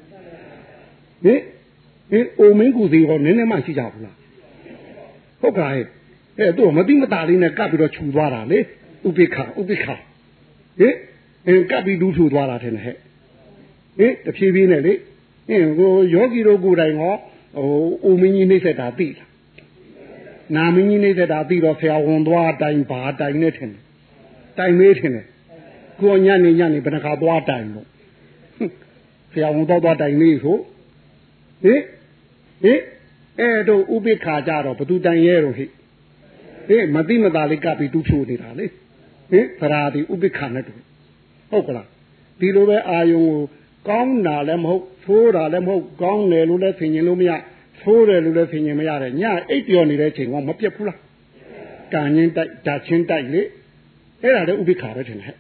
အိုမင်းကူစီဟောနည်းနည်းမှရှိကြဘူးလားဟုတ်ကဲ့အဲ့တို့မတိမတာလေးနဲ့ကပ်ပြီးတော့ခြူသွားတာလေဥပိ္ပခာကပ်ပြီးဒူးဖြူသွားတာထင်တယ်ဟဲ့တဖြည်းဖြည်းနဲ့လေကိုယောဂီတို့ကိုယ်တိုင်ဟောဦးမင်းကြီးနှိမ့်ဆက်တာသိလားနာမင်းကြီးနှိမ့်ဆက်တာသိတော့ဆရာဝန်သွားတိုင်ဘာတိုင်နေထင်တယ်တိုင်မေးထင်တယ်ကိုညနေဘယ်နှခါသွားတိုင်လို့ဆရာဝန်သွားတိုင်မေးဆိုဟင်အဲ့တို့ဥပိ္ပခာကြတော့ဘသူတိုင်ရဲတော့ဟိမသိမသာလေးကပ်ပြီးတူးဖြိုနေတာလေသရာဒီဥပိ္ပခာနဲ့တူဟုတ်ကလားဒီလိုပဲအာယုံကိုကောင်းတာလည်းမဟုတ်သိုးတာလည်းမဟုတ်ကောင်းတယ်လို့လည်းဆင်ញင်လို့မရသိုးတယ်လို့လည်းဆင်ញင်မရတဲ့ညအိပ်ပျော်နေတဲ့အချိန်ကမပြတ်ဘူးလားကံချင်းတိုက်ဓာချင်းတိုက်လေအဲ့ဒါလည်းဥပိ္ပခာပဲထင်တယ်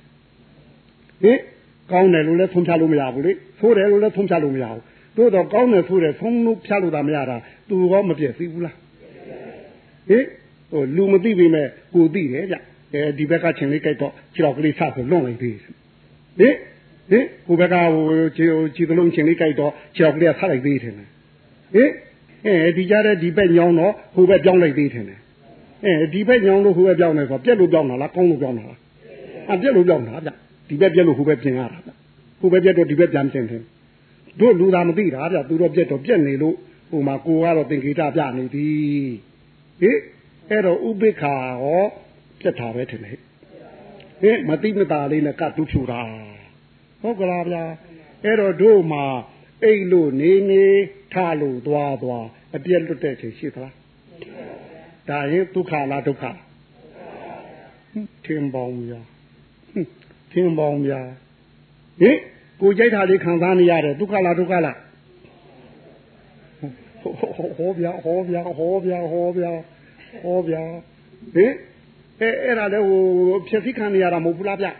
ကောင်းတယ်လို့လည်းသုံးဖြတ်လို့မရဘူးလေသိုးတယ်လို့လည်းသုံးဖြတ်လို့မရဘူးသို့တော့ကောင်းတယ်သိုးတယ်သုံးလို့ဖြတ်လို့တာမရတာသူရောမပြည့်စည်ဘူးလားလူမသိပေမဲ့ကိုသိတယ်ဗျဒီဘက်ကချင်းလေးကြိုက်တော့ခြေတော်ကလေးဆဆိုလွန့်လိုက်သေးတယ်ကိုဘက်ကခြေသလုံးချင်းလေးကြိုက်တော့ခြေတော်ကလေးဆလိုက်သေးတယ်ဒီကြတဲ့ဒီဘက်ညောင်းတော့ဟိုဘက်ပြောင်းလိုက်သေးတယ်ဒီဘက်ညောင်းလို့ဟိုဘက်ပြောင်းနေဆိုပြက်လို့ပြောင်းတာလားကောင်းလို့ပြောင်းတာလားပြက်လို့ပြောင်းတာဗျဒီဘက်ပြက်လို့ဟိုဘက်ပြင်ရတာဗျဟိုဘက်ပြက်တော့ဒီဘက်ပြန်ပြင်တယ်တို့လူသာမသိတာဗျသူတော့ပြက်တော့ပြက်နေလို့ဟိုမှာကိုကတော့သင်္ကေတပြနေသည်အဲ့တော့ဥပိ္ပခာဟောပြက်တာပဲထင်တယ်မသိမသာလေးနဲ့ကတူးဖြူတာဟုတ်ကလားဗျာအဲ့တော့တို့မှာအိတ်လို့နေထလို့သွားအပြက်လွတ်တဲ့ချိန်ရှိသလားဒါရင်ဒုက္ခလားဒုက္ခထင်ပေါင်းဗျာကိုကြိုက်တာလေးခံစားနေရတယ်ဒုက္ခလားဒုက္ခလားဟောဗျာအဲ့ဒါလည်းဟိုဖြည့်စည်းခံနေရတာမဟုတ်ဘူးလားဗျ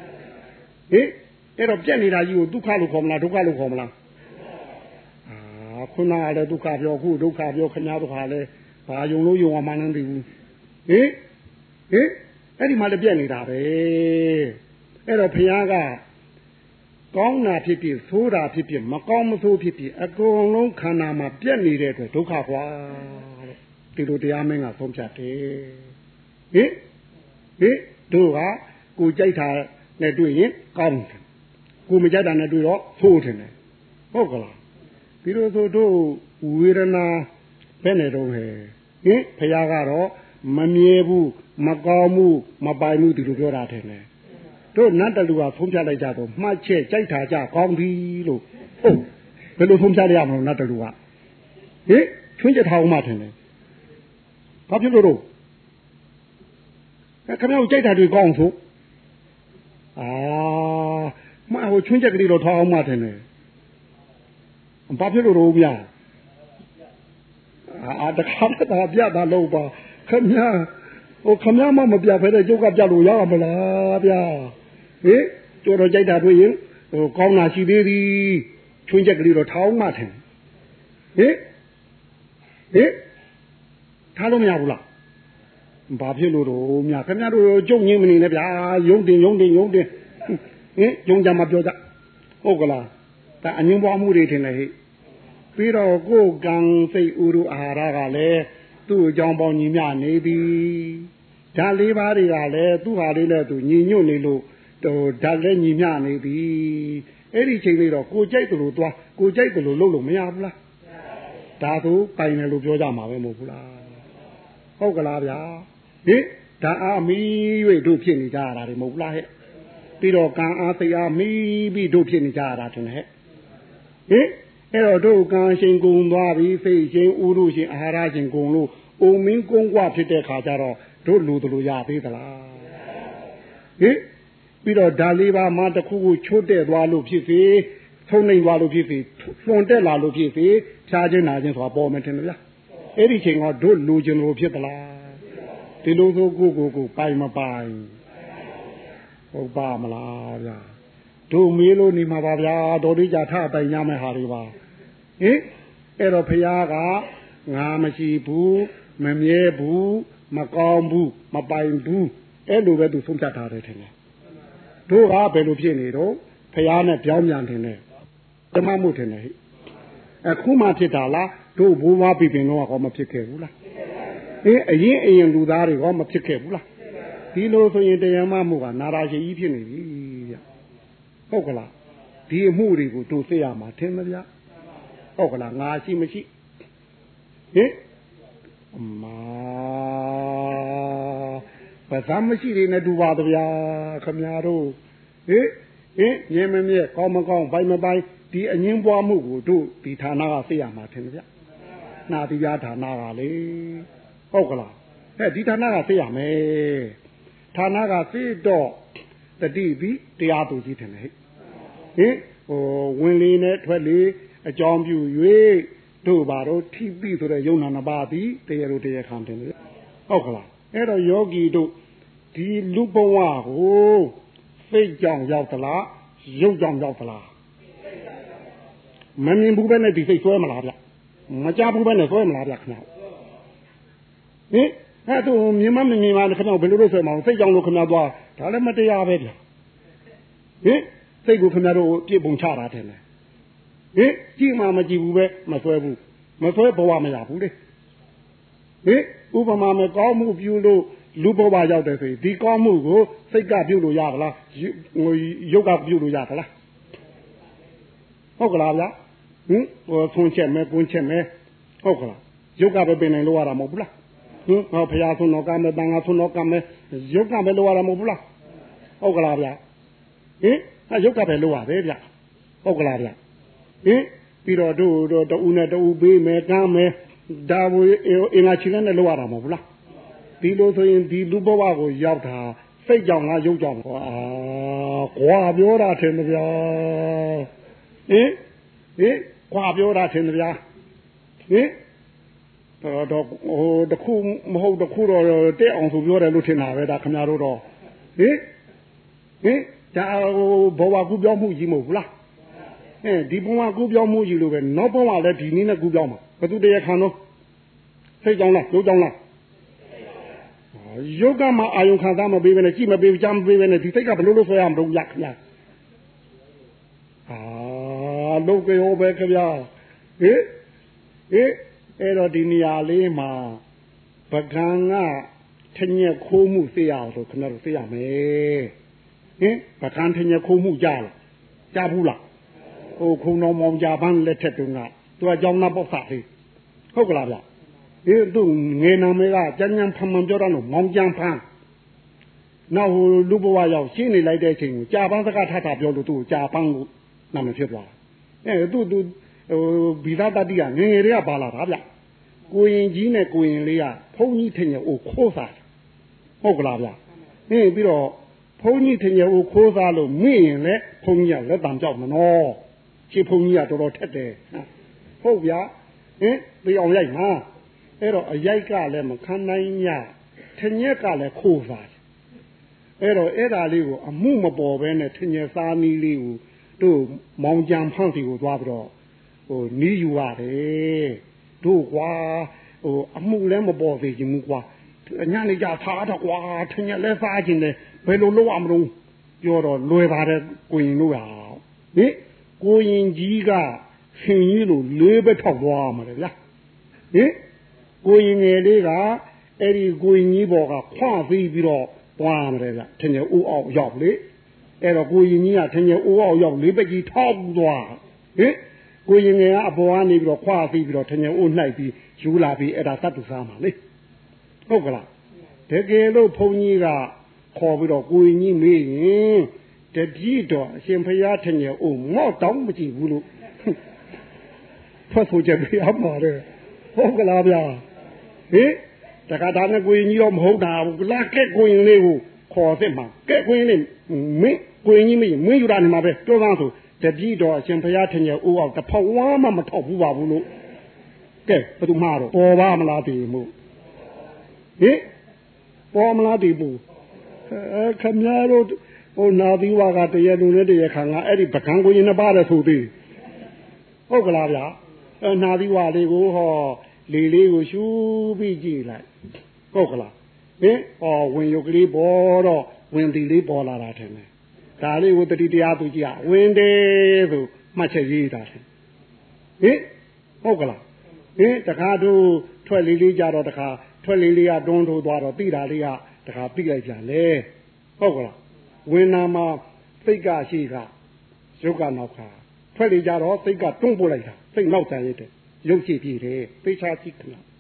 အဲ့တော့ပြက်နေတာကြီးကိုဒုက္ခလို့ခေါ်မလားဒုက္ခလို့ခေါ်မလားခုနကလည်းဒုက္ခပြောခုဒုက္ခပြောခင်ဗျားတို့ဟာလည်းဘာယုံလို့ယုံအောင်မှန်းနေပြီအဲ့ဒီမှာလည်းပြက်နေတာပဲအဲ့တော့ဘုရားကကောင်းတာဖြစ်ဖြစ်သိုးတာဖြစ်ဖြစ်မကောင်းမဆိုးဖြစ်ဖြစ်အကုန်လုံးခန္ဓာမှာပြက်နေတဲ့အတွက်ဒုက္ခကွာဒီလိုတရားမင်းကဆုံးဖြတ်တယ်တို့ကကိုကြိုက်တာနဲ့တွေ့ရင်ကောင်းတယ်ကိုမကြိုက်တာနဲ့တွေ့တော့သိုးတယ်ဟုတ်ကလားပြီးတော့တို့ဝေဒနာဘယ်နဲ့တော့ဟဲ့ဘုရားကတော့မမြဲဘူးမကောင်းဘူးမပိုင်ဘူးဒီလိုပြောတာတယ်တို့နတ်တလူကဖုံးပြလိုက်ကြတော့မှတ်ချက်ကြိုက်တာကြကောင်းပြီလို့ဟုတ်ဘယ်လိုဖုံးပြရမလို့နတ်တလူကချွင်းချက်ထားအောင်မှထင်တယ်ဘာဖြစ်လို့ခင်ဗျားတို့ကြိုက်တာတွေကောင်းဆိုမဟိုချွင်းချက်ကလေးတော့ထားအောင်မှထင်တယ်ဘာဖြစ်လို့ဗျာတခါတည်းပြတာလို့ပါခင်ဗျားမပြဖဲတဲ့ကျုပ်ကပြလို့ရမလားဗျာကျိုးတော့ကြိုက်တာတွေ့ရင်ကောင်းတာရှိသေးသည်ချွင်းချက်ကလေးတော့ထားအောင်မှထင်ထားလို့မရဘူးလားဘာဖြစ်လို့တော့မြခင်ဗျားတို့ကြုံငင်းမနေနဲ့ဗျာယုံတင်ယုံကြမှာပြောကြဟုတ်ကလားဒါအငင်းပွားမှုတွေထင်လေပြီးတော့ကိုယ်ကံစိတ်ဥရုအာဟာရကလည်းသူ့အကြောင်းပေါင်းညီမျှနေသည်ဓာတ်လေးပါးတွေကလည်းသူ့ဟာလေးနဲ့သူညီညွတ်နေလို့ဓာတ်လည်းညီမျှနေသည်အဲ့ဒီချိန်လေးတော့ကိုကြိုက်တယ်လို့သွားကိုကြိုက်တယ်လို့လုပ်လို့မရဘူးလားဒါဆိုပိုင်တယ်လို့ပြောကြမှာပဲမဟုတ်ဘူးလားဟုတ်ကလားဗျာဓာတ်အားမီး၍တို့ဖြစ်နေကြရတာတွေမဟုတ်လားဟဲ့ပြီးတော့ကံအားစိတ်အားမီးပြီးတို့ဖြစ်နေကြရတာထင်တယ်အဲ့တော့တို့ကံရှင်ကုံသွားပြီစိတ်ရှင်ဥရုရှင်အာဟာရရှင်ကုံလို့အုံမင်းကုန်းกว่าဖြစ်တဲ့ခါကျတော့တို့လူတို့လိုရသေးသလားပြီးတော့ဓာလေးပါးမှတစ်ခုခုချိုးတဲ့သွားလို့ဖြစ်စေထုံနေသွားလို့ဖြစ်စေဖွန်တက်လာလို့ဖြစ်စေဖြားခြင်းနာခြင်းဆိုတာပေါ်မယ်ထင်တယ်ဗျာအဲ့ဒီချိန်ကတို့လူချင်းလိုဖြစ်သလားဒီလိုဆိုကိုပိုင်မပိုင်ဟုတ်ပါမလားဗျာတို့မေးလို့နေမှာပါဗျာတော်လေးကြထပိုင်ရမယ်ဟာတွေပါအဲ့တော့ဖရာကငါမရှိဘူးမမြဲဘူးမကောင်းဘူးမပိုင်ဘူးအဲ့လိုပဲသူဆုံးဖြတ်ထားတယ်ထင်တယ်တို့ကဘယ်လိုဖြစ်နေတော့ဖရာနဲ့ပြောင်းပြန်ထင်တယ်ဓမ္မမှုထင်တယ်အခုမှဖြစ်တာလားတို့ဘိုးဘွားပြပင်တော့ကောမဖြစ်ခဲ့ဘူးလားအရင်လူသားတွေကောမဖြစ်ခဲ့ဘူးလားဒီလိုဆိုရင်တရားမမှုကနာရာရှိကြီးဖြစ်နေပြီဗျဟုတ်ကလားဒီအမှုတွေကိုတို့သိရမှာထင်မဗျဟုတ်ကလားငါရှိမရှိဟင်မာဘာသာမရှိနေနဲ့တူပါတဗျာခမညာတို့ဟင်မြင်မမြဲကောင်းမကောင်းဘိုင်မပိုင်ဒီအငင်းပွားမှုကိုတို့ဒီဌာနကသိရမှာထင်ကြနာတိပြဌာနကလေဟုတ်ကလားဒီဌာနကသိရမယ်ဌာနကသိတော့တတိပြီးတရားသူကြီးထင်တယ်ဟင်ဝင်လေနဲ့ထွက်လေအကြောင်းပြု၍တို့ဘာတို့ထိပိဆိုတဲ့ယုံနာနှစ်ပါးသည်တရားတို့တရားခံတယ်ဟုတ်ကလားအဲ့တော့ယောဂီတို့ဒီလူဘဝကိုစိတ်ကြောင့်ရောက်သလားရုပ်ကြောင့်ရောက်သလားမမြင်ဘူးပဲနဲ့ဒီစိတ်ဆွဲမလားဗျမကြဘူးပဲနဲ့ဆွဲမလားဗျခင်ဗျဟင်အဲ့ဒါမြင်မမြင်ပါနဲ့ခင်ဗျဘယ်လိုလုပ်ဆွဲမအောင်စိတ်ကြောင့်လို့ခင်ဗျသွားဒါလည်းမတရားပဲဗျဟင်စိတ်ကိုခင်ဗျတို့ပြစ်ပုံချတာတယ်ဟင်ကြည့်မှမကြည့်ဘူးပဲမဆွဲဘူးမဆွဲဘဝမရဘူးလေဟင်ဥပမာမကောင်းမှုပြုလို့လူဘဝရောက်တယ်ဆိုရင်ဒီကောင်းမှုကိုစိတ်ကပြုလို့ရပါလားရုပ်ကပြုလို့ရပါလားဟုတ်ကလားဗျဟင်ဆွန့်ချက်မယ်ကွန်းချက်မယ်ဟုတ်ကလားရုပ်ကပဲပင်နိုင်လို့ရတာမဟုတ်ဘူးလားဟင်ဘုရားဆွန့်တော်ကမယ်တန်ခါဆွန့်တော်ကမယ်ရုပ်ကပဲလို့ရတာမဟုတ်ဘူးလားဟုတ်ကလားဗျဟင်ရုပ်ကပဲလို့ရတယ်ဗျဟုတ်ကလားဗျဟင်ပြီးတော့တို့တူနဲ့တူပေးမယ်ကမ်းမယ်ဒါဝေအင်္ဂါချီနဲ့လို့ရတာမဟုတ်ဘူးလားဒီလိုဆိုရင်ဒီလူဘဝကိုရောက်တာစိတ်ကြောင့်ငါရုပ်ကြောင့်ကွာပြောတာထင်တယ်ဗျာဟင်ကွာပြောတာထင်တယ်ဗျာဟင်တော့တခုမဟုတ်တခုတော့တဲ့အောင်ဆိုပြောတယ်လို့ထင်တာပဲဒါခင်ဗျားတို့တော့ဟင်ဒါဘဝကူပြောင်းမှုကြီးမဟုတ်ဘူးလားဒီဘဝကူပြောင်းမှုကြီးလို့ပဲနောက်ဘဝလည်းဒီနည်းနဲ့ကူပြောင်းမှာဘသူတရားခံတော့စိတ်ကြောင့်လားရုပ်ကြောင့်လားယုတ်ကမှအာယုံခံစားမပေးဘဲနဲ့ကြည့်မပေးကြားမပေးဘဲနဲ့ဒီစိတ်ကဘယ်လိုလုပ်ဆွဲရမလို့ရခင်ဗျာလုတ်ကြောပဲခင်ဗျာအဲ့တော့ဒီနေရာလေးမှာပကံကထညက်ခိုးမှုသိရအောင်ဆိုခင်ဗျားတို့သိရမယ်ပကံထညက်ခိုးမှုကြားဘူးလားခုံတော်မောင်ကြပန်းလက်ထက်တုန်းကသူကကြောင်းနာပေါက်စားလေးဟုတ်ကလားဗျသူငယ်နာမည်ကကျန်းကျန်းဖန်ဖန်ပြောတော့မောင်ကျန်းဖန်နောက်လူဘဝရောက်ရှင်းနေလိုက်တဲ့အချိန်ကိုကြာပန်းစကားထထပြောလို့သူကြာပန်းကိုနာမည်ဖြစ်သွားတယ်သူဗီဇတတိကငယ်တွေကပါလာတာဗျကိုရင်ကြီးနဲ့ကိုရင်လေးကဘုန်းကြီးထင်ရအိုခိုးစားဟုတ်ကလားဗျပြီးတော့ဘုန်းကြီးထင်ရအိုခိုးစားလို့မိရင်လည်းဘုန်းကြီးကလက်တံကြောက်မနော်ရှင်းဘုန်းကြီးကတော်တော်ထက်တယ်ဟုတ်ဗျပြေအောင်ရိုက်မှာအဲ့တော့အရိုက်ကလည်းမခံနိုင်ညထညက်ကလည်းခိုးစားအဲ့တော့အဲ့ဒါလေးကိုအမှုမပေါ်ဘဲနဲ့ထညက်စားနီးလေးကိုတို့မောင်ကြံဖန့်စီကိုသွားပြီးတော့နီးယူရတယ်တို့ကွာအမှုလည်းမပေါ်သေးချင်ဘူးကွာညနေကြထားတော့ကွာထညက်လည်းစားခြင်းလည်းဘယ်လိုလုပ်ရမလို့ပြောတော့လွယ်ပါတယ်ကိုရင်တို့ဟာကိုရင်ကြီးကရှင်ကြီးလိုလေးပဲထောက်သွားမှာလေဗျာကိုရင်ငယ်လေးကအဲ့ဒီကိုရင်ကြီးဘော်ကခွပြီးပြီးတော့သွားမယ်ဗျထင်ရဦးအောင်ရောက်လေအဲ့တော့ကိုရင်ကြီးကထင်ရဦးအောင်ရောက်လေးပဲကြီးထောက်သွားကိုရင်ငယ်ကအပေါ်ကနေပြီးတော့ခွပြီးပြီးတော့ထင်ရဦးနှိုက်ပြီးယူလာပြီးအဲ့ဒါတတ်သူစားမှာလေဟုတ်ကလားတကယ်လို့ဘုန်းကြီးကခေါ်ပြီးတော့ကိုရင်ကြီးမေးရင်တတိတော်အရှင်ဘုရားထင်ရဦးမော့တောင်းမကြည့်ဘူးလို့ဖတ်ဆိုချက်ပြရမှာလေဟုတ်ကလားဗျာတခါဒါနဲ့ကိုရင်ကြီးတော့မဟုတ်တာဘူးလာကဲကိုရင်လေးကိုခေါ်စစ်မှာကဲကိုရင်လေးမင်းကိုရင်ကြီးမင်းယူတာနေမှာပဲပြောသားဆိုတတိတော်အရှင်ဘုရားထင်ရဦးအောင်တစ်ဖောက်ဝါမှမထောက်ဘူးပါဘူးလို့ကဲဘယ်သူမှတော့ပေါ်ပါမလားတည်မှုပေါ်မလားတည်ဘူးခမရတို့နာသီဝါကတရလူနဲ့တရခံကအဲ့ဒီပကံကိုရင်နှစ်ပါးလည်းဆိုသေးဟုတ်ကလားဗျာနာသီဝါလေးကိုဟောလေလေးကိုရှူပြီးကြည့်လိုက်ဟုတ်ကလားဝင်ရုပ်ကလေးပေါ်တော့ဝင်တီလေးပေါ်လာတာထင်တယ်ဒါလေးကိုတတိတရားသူကြည့်ဝင်တယ်ဆိုမှတ်ချက်ရေးတာထင်ဟုတ်ကလားတခါတို့ထွက်လေးကြတော့တခါထွက်လေးကတွန်းထိုးသွားတော့တိတာလေးကတခါပြိလိုက်ပြန်လေဟုတ်ကလားဝင်နာမှာစိတ်ကရှိကရုပ်ကနောက်ကထွက်လေးကြတော့စိတ်ကတွန်းပို့လိုက်တာစိတ်နောက်တန်ရတဲ့ရုပ်ကြည့်ပြီးတယ်သိချာကြည့်ခဏဟင်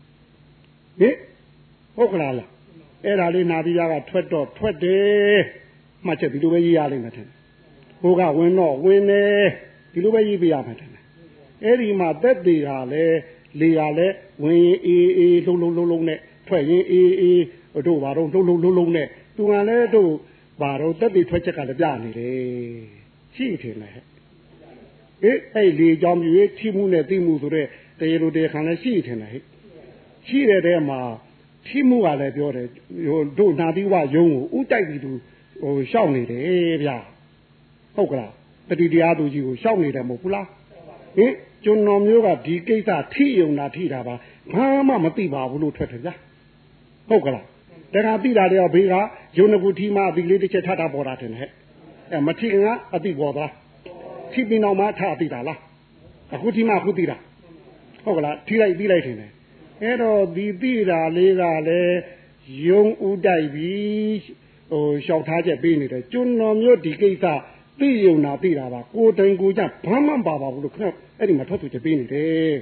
ဟုတ်ကလားလားအဲ့ဒါလေးနာပြီးရကထွက်တော့ထွက်တယ်မှတ်ချက်ဒီလိုပဲရေးရလိမ့်မယ်ထင်ဟိုကဝင်တော့ဝင်တယ်ဒီလိုပဲရေးပြရမှာထင်အဲ့ဒီမှာသက်သေးတာလဲလေရလဲဝင်ရင်အေးလုံးနဲ့ထွက်ရင်အေးတို့ဘာတော့လုံးနဲ့သူကလည်းတို့ဘာတော့သက်သေးထွက်ချက်ကလည်းပြနေတယ်ရှိထင်တယ်အဲ့လေကြောင့်မြေထိမှုနဲ့သိမှုဆိုတဲ့တရားလိုတရားခံလည်းရှိထင်တယ်ဟဲ့ရှိတဲ့တဲမှာထိမှုကလည်းပြောတယ်တို့နာတိဝယုံကိုဥတိုက်ပြီးသူရှောက်နေတယ်ဗျာဟုတ်ကလားတတိတရားသူကြီးကိုရှောက်နေတယ်မဟုတ်ဘူးလားကျွန်တော်မျိုးကဒီကိစ္စထိယုံတာထိတာပါဘာမှမသိပါဘူးလို့ထွက်တယ်ဗျာဟုတ်ကလားတခါသိတာတော့ဘေးကယုံကူထီမှအတိလေးတစ်ချက်ထတာပေါ်တာတယ်ဟဲ့မထိခင်ကအတိပေါ်သားထိပြီးနောက်မှထအတိတာလားအခုထီမှအခုသိတာဟုတ်ကလားထိလိုက်ပြီးလိုက်တယ်အဲ့တော့ဒီသိတာလေးကလည်းယုံဥတိုက်ပြီးလျှောက်ထားချက်ပေးနေတယ်ကျွန်တော်မျိုးဒီကိစ္စသိယုံတာသိတာပါကိုတိုင်ကိုကြဘာမှမပါပါဘူးလို့ခင်ဗျအဲ့ဒီမှာထွက်သူချက်ပေးနေတယ်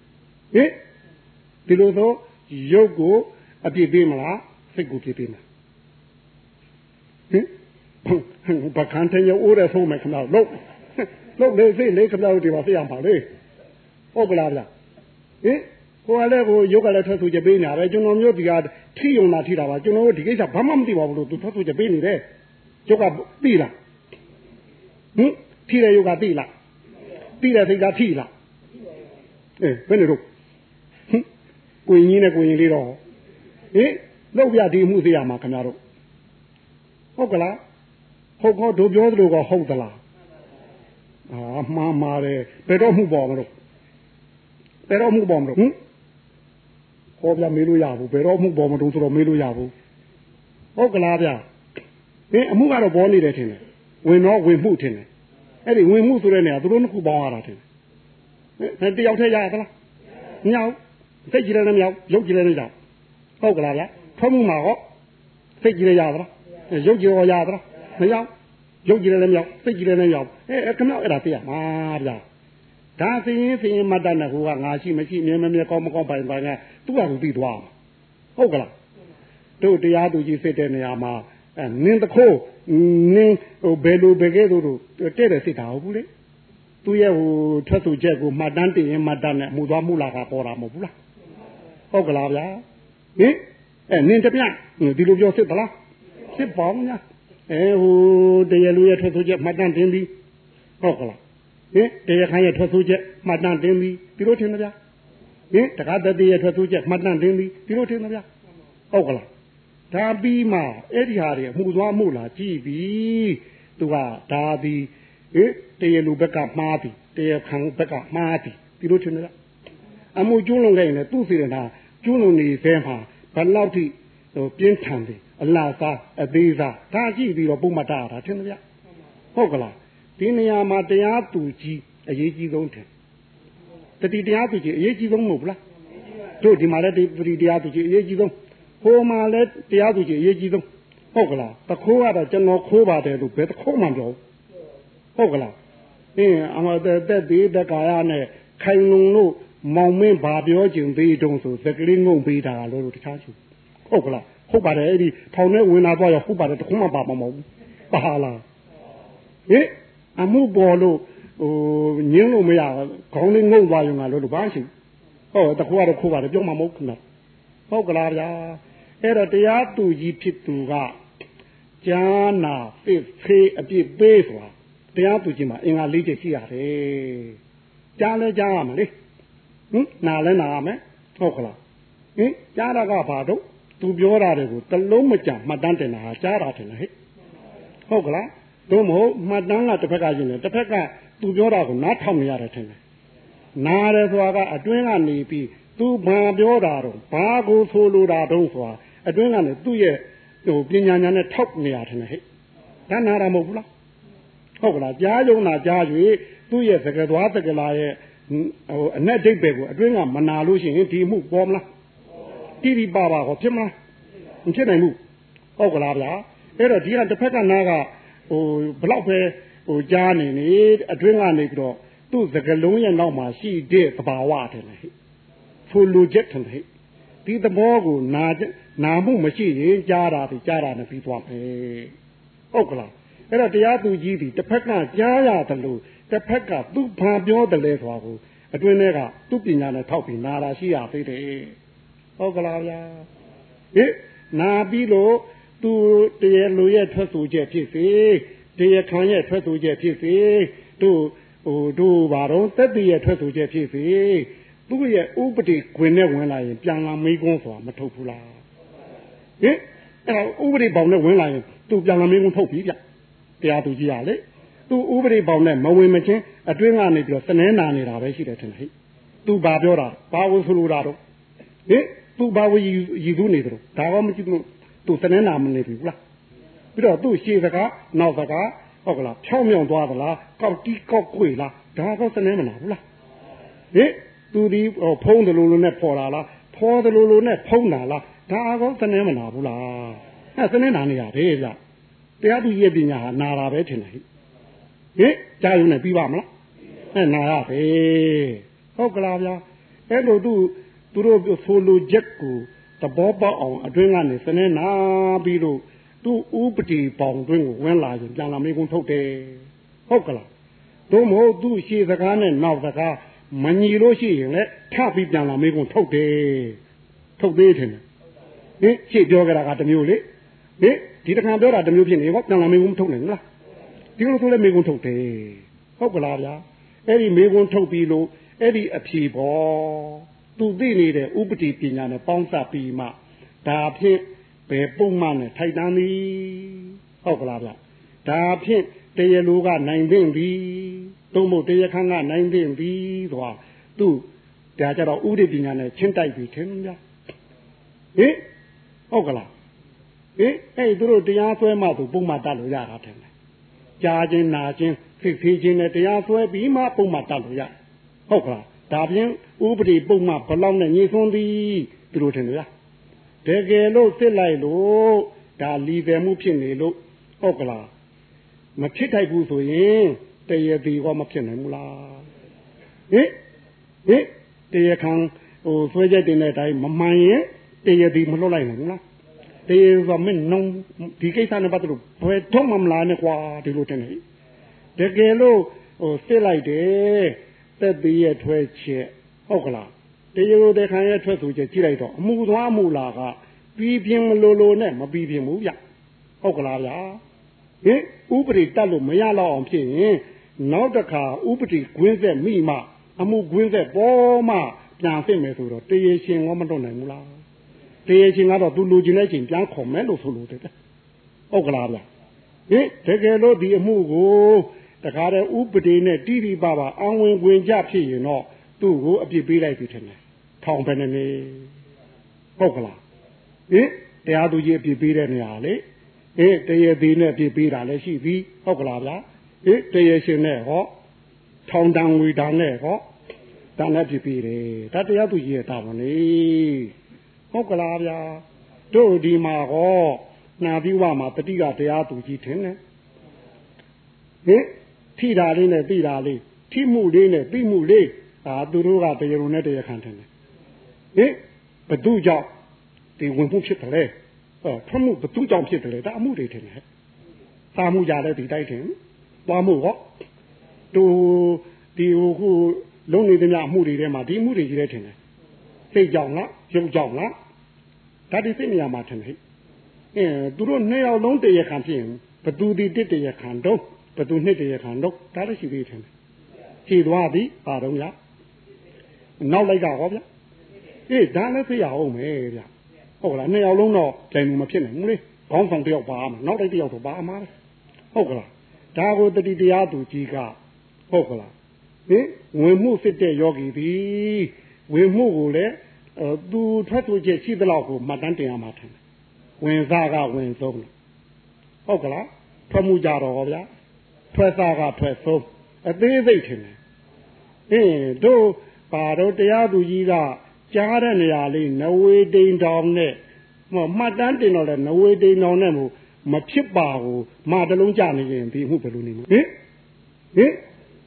ဒီလိုဆိုရုပ်ကိုအပြစ်ပေးမလားစိတ်ကိုပြစ်ပေးမလားဘာခံတဲ့ရုပ်အိုးရဆုံးမယ်ခင်ဗျလို့လေစိတ်လေးခင်ဗျတို့ဒီမှာသိရပါလေဟုတ်ကလားဗျကိုယ်ကလည်းကိုရုပ်ကလည်းထွက်သူချက်ပေးနေတာပဲကျွန်တော်မျိုးဒီကထိယုံတာထိတာပါကျွန်တော်တို့ဒီကိစ္စဘာမှမသိပါဘူးလို့သူထွက်သူချက်ပေးနေတယ်ရုပ်ကသိလားထိတဲ့ရုပ်ကသိလားသိတဲ့စိတ်ကထိလားဘယ်နဲ့တော့ကိုရင်ကြီးနဲ့ကိုရင်လေးတော့လောက်ပြဒီမှုသိရမှာခင်ဗျားတို့ဟုတ်ကလားဟုတ်ကောတို့ပြောသလိုကဟုတ်သလားမှားတယ်ဘယ်တော့မှုပေါ်မလို့ဘယ်တော့မှုပေါ်မလို့ဟောပြမေးလို့ရဘူးဘယ်တော့မှုပေါ်မလို့ဆိုတော့မေးလို့ရဘူးဟုတ်ကလားဗျအမှုကတော့ပေါ်နေတယ်ထင်တယ်ဝင်တော့ဝင်မှုထင်တယ်အဲ့ဒီဝင်မှုဆိုတဲ့နေရာသူတို့နှစ်ခုပေါင်းရတာထင်တယ်တယောက်တည်းရသလားမရဘူးစိတ်ကြည်လည်းမရရုပ်ကြည်လည်းမရဟုတ်ကလားဗျထွက်မှုမှာဟောစိတ်ကြည်လည်းရသလားရုပ်ကြည်ရောရသလားမရရုပ်ကြည်လည်းမရစိတ်ကြည်လည်းမရခဏအဲ့ဒါသိရမှာဗျာဒါသိရင်မတတ်နဲ့ဟိုကငါရှိမရှိမြဲမြဲကောင်းမကောင်းပိုင်ကသူ့ဟာသူသိသွားဟုတ်ကလားတို့တရားသူကြီးစစ်တဲ့နေရာမှာနင်းတခိုးနင်းဘယ်လိုဘယ်ကဲတို့တဲ့တဲ့စစ်တာဟုတ်ဘူးလေသူရဲ့ဟိုထွက်သူချက်ကိုမှတ်တမ်းတင်ရင်မှတ်တမ်းနဲ့မှုသွားမှုလာကပေါ်တာမဟုတ်ဘူးလားဟုတ်ကလားဗျာနင်းတပြဒီလိုပြောစစ်သလားစစ်ပေါင်းညာဟိုတရားလူရဲ့ထွက်သူချက်မှတ်တမ်းတင်ပြီးဟုတ်ကလားတရားခိုင်းရဲ့ထွက်သူချက်မှတ်တမ်းတင်ပြီးဒီလိုထင်တယ်ဗျာတက္ကသတိရဲ့ထွက်သူချက်မှတ်တမ်းတင်ပြီးဒီလိုထင်တယ်ဗျာဟုတ်ကလားဒါပြီးမှအဲ့ဒီဟာတွေမှုသွားမှုလာကြည့်ပြီးသူကဒါပြီးတရားလူဘက်ကမှားပြီးတရားခံဘက်ကမှားပြီးဒီလိုထင်တယ်အမှုကျွလွန်ခဲ့ရင်လည်းသူ့စီရင်တာကျွလွန်နေသေးမှာဘယ်လောက်ထိပြင်းထန်တယ်အလားစားအသေးစားဒါကြည့်ပြီးတော့ပုံမှတ်တာထင်တယ်ဗျဟုတ်ကလားဒီနေရာမှာတရားသူကြီးအရေးကြီးဆုံးတယ်တတိတရားသူကြီးအရေးကြီးဆုံးမဟုတ်ဘူးလားတို့ဒီမှာလည်းတတိတရားသူကြီးအရေးကြီးဆုံးဟိုမှာလည်းတရားသူကြီးအရေးကြီးဆုံးဟုတ်ကလားတခိုးကတော့ကျွန်တော်ခိုးပါတယ်လို့ဘယ်တခိုးမှမပြောဟုတ်ကလားအမသက်သေးတကာရနဲ့ခိုင်လုံလို့မောင်မင်းဘာပြောကျင်သေးတုံးဆိုသက်ကလေးငုံပေးတာလို့တခြားရှိဟုတ်ကလားဟုတ်ပါတယ်အဲ့ဒီထောင်ထဲဝင်လာတော့ရဟုတ်ပါတယ်တခုမှပါမမဟုတ်ဘူးပါလားအမှုပေါ်လို့ညင်းလို့မရခေါင်းလေးငုံသွားရင်ငါလို့ဘာရှိဟုတ်တခုကတော့ခိုးပါတယ်ပြောမှမဟုတ်ဘူးဟုတ်ကလားဗျာအဲ့တော့တရားသူကြီးဖြစ်သူကကြာနာပြစ်ဖေးအပြစ်ပေးဆိုတာတရားသူကြီးမှာအင်္ဂါ၄ချက်ရှိရတယ်ကြားလဲကြားရမှာလေနာလဲနာရမယ်ဟုတ်ကလားကြားတာကဘာတော့သူပြောတာတွေကိုတလုံးမကြမှတ်တမ်းတင်တာကြားတာတယ်ဟဲ့ဟုတ်ကလားတို့မဟုတ်မှတ်တမ်းကတစ်ဖက်ကရှင်တယ်တစ်ဖက်ကသူပြောတာကိုနားထောင်နေရတယ်ထင်တယ်နားတယ်ဆိုတာကအတွင်းကနေပြီးသူဘာပြောတာတော့ဘာကိုဆိုလိုတာတော့ဆိုတာအတွင်းကနေသူ့ရဲ့ပညာဉာဏ်နဲ့ထောက်နေရတယ်ဟဲ့ဒါနာတာမဟုတ်ဘူးလားဟုတ်ကလားကြားယုံတာကြား၍သူ့ရဲ့သကသွားသကလာရဲ့အနက်ဒိတ်ပဲကိုအတွင်းကမနာလို့ရှိရင်ဒီမှုပေါ်မလားတိတိပါပါဟောဖြစ်မလားမဖြစ်နိုင်ဘူးဟုတ်ကလားဗျာအဲ့တော့ဒီကတစ်ဖက်ကနားကဘလောက်ပဲကြားနေအတွင်းကနေပြီးတော့သူသူ့စကလုံးရဲ့နောက်မှာရှိတဲ့သဘာဝတယ်လေဖိုလိုချက်တယ်လေဒီသဘောကိုနာမှုမရှိရင်ကြားတာဒီကြားတာနဲ့ပြီးသွားမယ်ဟုတ်ကလားအဲ့တော့တရားသူကြီးဒီတစ်ဖက်ကကြားရတယ်လို့တစ်ဖက်ကသူ့ဘာပြောတယ်လဲဆိုတာကိုအတွင်းထဲကသူ့ပညာနဲ့ထောက်ပြီးနာတာရှိရသေးတယ်ဟုတ်ကလားဗျာဟင်နာပြီးလို့သူတရားလူရဲ့ထွက်ဆိုချက်ဖြစ်စေတရားခံရဲ့ထွက်ဆိုချက်ဖြစ်စေတို့ဘာတော့တက်တည်ရဲ့ထွက်ဆိုချက်ဖြစ်စေသူ့ရဲ့ဥပဒေခွင်နဲ့ဝင်လာရင်ပြန်လာမေးခွန်းဆိုတာမထုတ်ဘူးလားဟင်အဲ့ဥပဒေပေါင်းနဲ့ဝင်လာရင်သူပြန်လာမေးခွန်းထုတ်ပြီဗျတရားသူကြီးရလေသူဥပဒေပေါင်းနဲ့မဝင်မချင်းအတွင်းကနေပြီးတော့စနေနာနေတာပဲရှိတယ်ထင်တယ်ဟိသူဘာပြောတာဘာဝဆိုလိုတာတော့ဟင်သူဘာဝရည်သူနေတယ်ဒါကောမကြည့်လို့သူစနေနာမနေဘူးလားပြီးတော့သူ့ရှေ့စကားနောက်စကားဟုတ်ကလားဖြောင်းမြောင်သွားသလားကောက်တီးကောက်ခွေလားဒါကောစနေမနာဘူးလားဟင်သူဒီဖုံးတယ်လို့နဲ့ပေါ်လာလားဖော်တယ်လို့နဲ့ဖုံးတာလားဒါကောစနေမနာဘူးလားအဲ့စနေနာနေရတယ်ဗျတရားသူရဲ့ပညာဟာနာတာပဲထင်တယ်ဟင်ကြားရုံနဲ့ပြီးပါမလားအဲ့နာရပဲဟုတ်ကလားဗျာအဲ့လိုသူတို့ဆိုလိုချက်ကိုသဘောပေါက်အောင်အတွင်းကနေစနေနာပြီးတော့သူဥပဒေပေါင်းတွင်းကိုဝင်လာရင်ပြန်လာမေးခွန်းထုတ်တယ်ဟုတ်ကလားတို့မဟုတ်သူရှေ့စကားနဲ့နောက်စကားမညီလို့ရှိရင်လည်းထပြီးပြန်လာမေးခွန်းထုတ်တယ်ထုတ်သေးတယ်ဟင်ရှေ့ပြောကြတာကတစ်မျိုးလေဟင်ဒီတခါပြောတာတစ်မျိုးဖြစ်နေဟောပြန်လာမေးခွန်းထုတ်နိုင်လားဒီလိုဆိုလည်းမေးခွန်းထုတ်တယ်ဟုတ်ကလားဗျာအဲ့ဒီမေးခွန်းထုတ်ပြီးလို့အဲ့ဒီအဖြေပေါ်သူသိနေတဲ့ဥပဒေပညာနဲ့ပေါင်းစပ်ပြီးမှဒါဖြင့်ဘယ်ပုံမှန်နဲ့ထိုက်တန်းသည်ဟုတ်ကလားဗျဒါဖြင့်တရားလူကနိုင်သိမ့်သည်သုံးဖို့တရားခန့်ကနိုင်သိမ့်သည်ဆိုတာသူဒါကြတော့ဥပဒေပညာနဲ့ချင်းတိုက်ပြီးထင်ဗျာဟင်ဟုတ်ကလားဟင်အဲ့သူတို့တရားဆွဲမှသူပုံမှန်တတ်လို့ရတာတယ်ကြားခြင်းနာခြင်းသိသေးခြင်းနဲ့တရားဆွဲပြီးမှပုံမှန်တတ်လို့ရဟုတ်ကလားဒါဖြင့်ဥပဒေပုံမှန်ဘလောက်နဲ့ညှိစွန်းသည်သူတို့ထင်လို့ရတကယ်လို့စစ်လိုက်လို့ဒါလီတယ်မှုဖြစ်နေလို့ဟုတ်ကလားမဖြစ်ထိုက်ဘူးဆိုရင်တရားဒီကမဖြစ်နိုင်ဘူးလားဟင်တရားခံဆွဲချက်တင်တဲ့အတိုင်းမမှန်ရင်တရားဒီမလွတ်လိုက်နိုင်ဘူးလားတရားကမင်းနုံဒီကိစ္စနဲ့ပတ်သက်လို့ဘယ်တော့မှမလာနဲ့ကွာဒီလိုတင်နေတကယ်လို့စစ်လိုက်တယ်သက်သေးရဲ့ထွဲချက်ဟုတ်ကလားတရားလိုတဲ့ခံရဲ့ထွက်ဆိုချက်ကြည့်လိုက်တော့အမှုသွားမှုလာကပြီးပြင်းမလို့နဲ့မပြီးပြင်းဘူးဗျဟုတ်ကလားဗျာဟင်ဥပဒေတတ်လို့မရတော့အောင်ဖြစ်ရင်နောက်တစ်ခါဥပဒေကွင်းဆက်မိမှအမှုကွင်းဆက်ပေါ်မှပြန်ဖြစ်မယ်ဆိုတော့တရားရှင်ကမတွန့်နိုင်ဘူးလားတရားရှင်ကတော့သူလူချင်းတဲ့ချင်းပြန်ခေါ်မယ်လို့ဆိုလို့တဲ့ဟုတ်ကလားဗျဟင်တကယ်လို့ဒီအမှုကိုတခါတည်းဥပဒေနဲ့တိတိပပအဝင်ဝင်ကြဖြစ်ရင်တော့သူ့ကိုအပြစ်ပေးလိုက်ပြီထင်တယ်ထောင်ပဲနေဟုတ်ကလားဟင်တရားသူကြီးအပြစ်ပေးတဲ့နေရာလေတရားသေးနဲ့အပြစ်ပေးတာလည်းရှိပြီဟုတ်ကလားဗျာတရားရှင်နဲ့ဟောထောင်တန်းဝေတန်းနဲ့ဟောတန်းနဲ့အပြစ်ပေးတယ်ဒါတရားသူကြီးရဲ့တာဝန်လေဟုတ်ကလားဗျာတို့ဒီမှာဟောနာပြီးဝမှာတတိကတရားသူကြီးထင်တယ်ထိတာလေးနဲ့သိတာလေးထိမှုလေးနဲ့သိမှုလေးဒါသူတို့ကတရားရုံနဲ့တရားခံတယ်ဘသူကြောင့်ဒီဝင်မှုဖြစ်တယ်လေထွက်မှုဘသူကြောင့်ဖြစ်တယ်လေဒါအမှုတွေထင်တယ်စားမှုကြတဲ့ဒီတိုက်ထင်သွားမှုဟောတို့ဒီခုလုံးနေတဲ့ညအမှုတွေထဲမှာဒီအမှုတွေကြီးတဲ့ထင်တယ်စိတ်ကြောင့်လားရုပ်ကြောင့်လားဒါဒီစိတ်နေရာမှာထင်တယ်သူတို့နှစ်ယောက်လုံးတရားခံဖြစ်ရင်ဘသူဒီတစ်တရားခံတော့ဘသူနှစ်တရားခံတော့ဒါလည်းရှိသေးတယ်ခြေသွားသည်ပါတော့ဗျာနောက်လိုက်ကဟောဗျာဒါလည်းသိရအောင်မယ်ဗျာဟုတ်လားနှစ်ယောက်လုံးတော့တိုင်မှုမဖြစ်နိုင်ဘူးလေခေါင်းဆောင်တယောက်ပါမှာနောက်တစ်ယောက်တော့ပါမှာဟုတ်ကလားဒါကိုတတိတရားသူကြီးကဟုတ်ကလားဝင်မှုစစ်တဲ့ယောဂီသည်ဝင်မှုကိုလည်းသူထွက်ဆိုချက်ရှိသလောက်ကိုမှတ်တမ်းတင်ရမှာထင်တယ်ဝင်စားကဝင်ဆုံးဟုတ်ကလားထွက်မှုကြတော့ဟောဗျာထွက်စားကထွက်ဆုံးအသေးစိတ်ထင်တယ်တို့ပါတော့တရားသူကြီးကကြားတဲ့နေရာလေးနဝေတိန်တောင်နဲ့မှတ်တမ်းတင်တော့လဲနဝေတိန်တောင်နဲ့မဖြစ်ပါဘူးမတလုံးကြနေရင်ဒီမှုဘယ်လိုနေမလဲ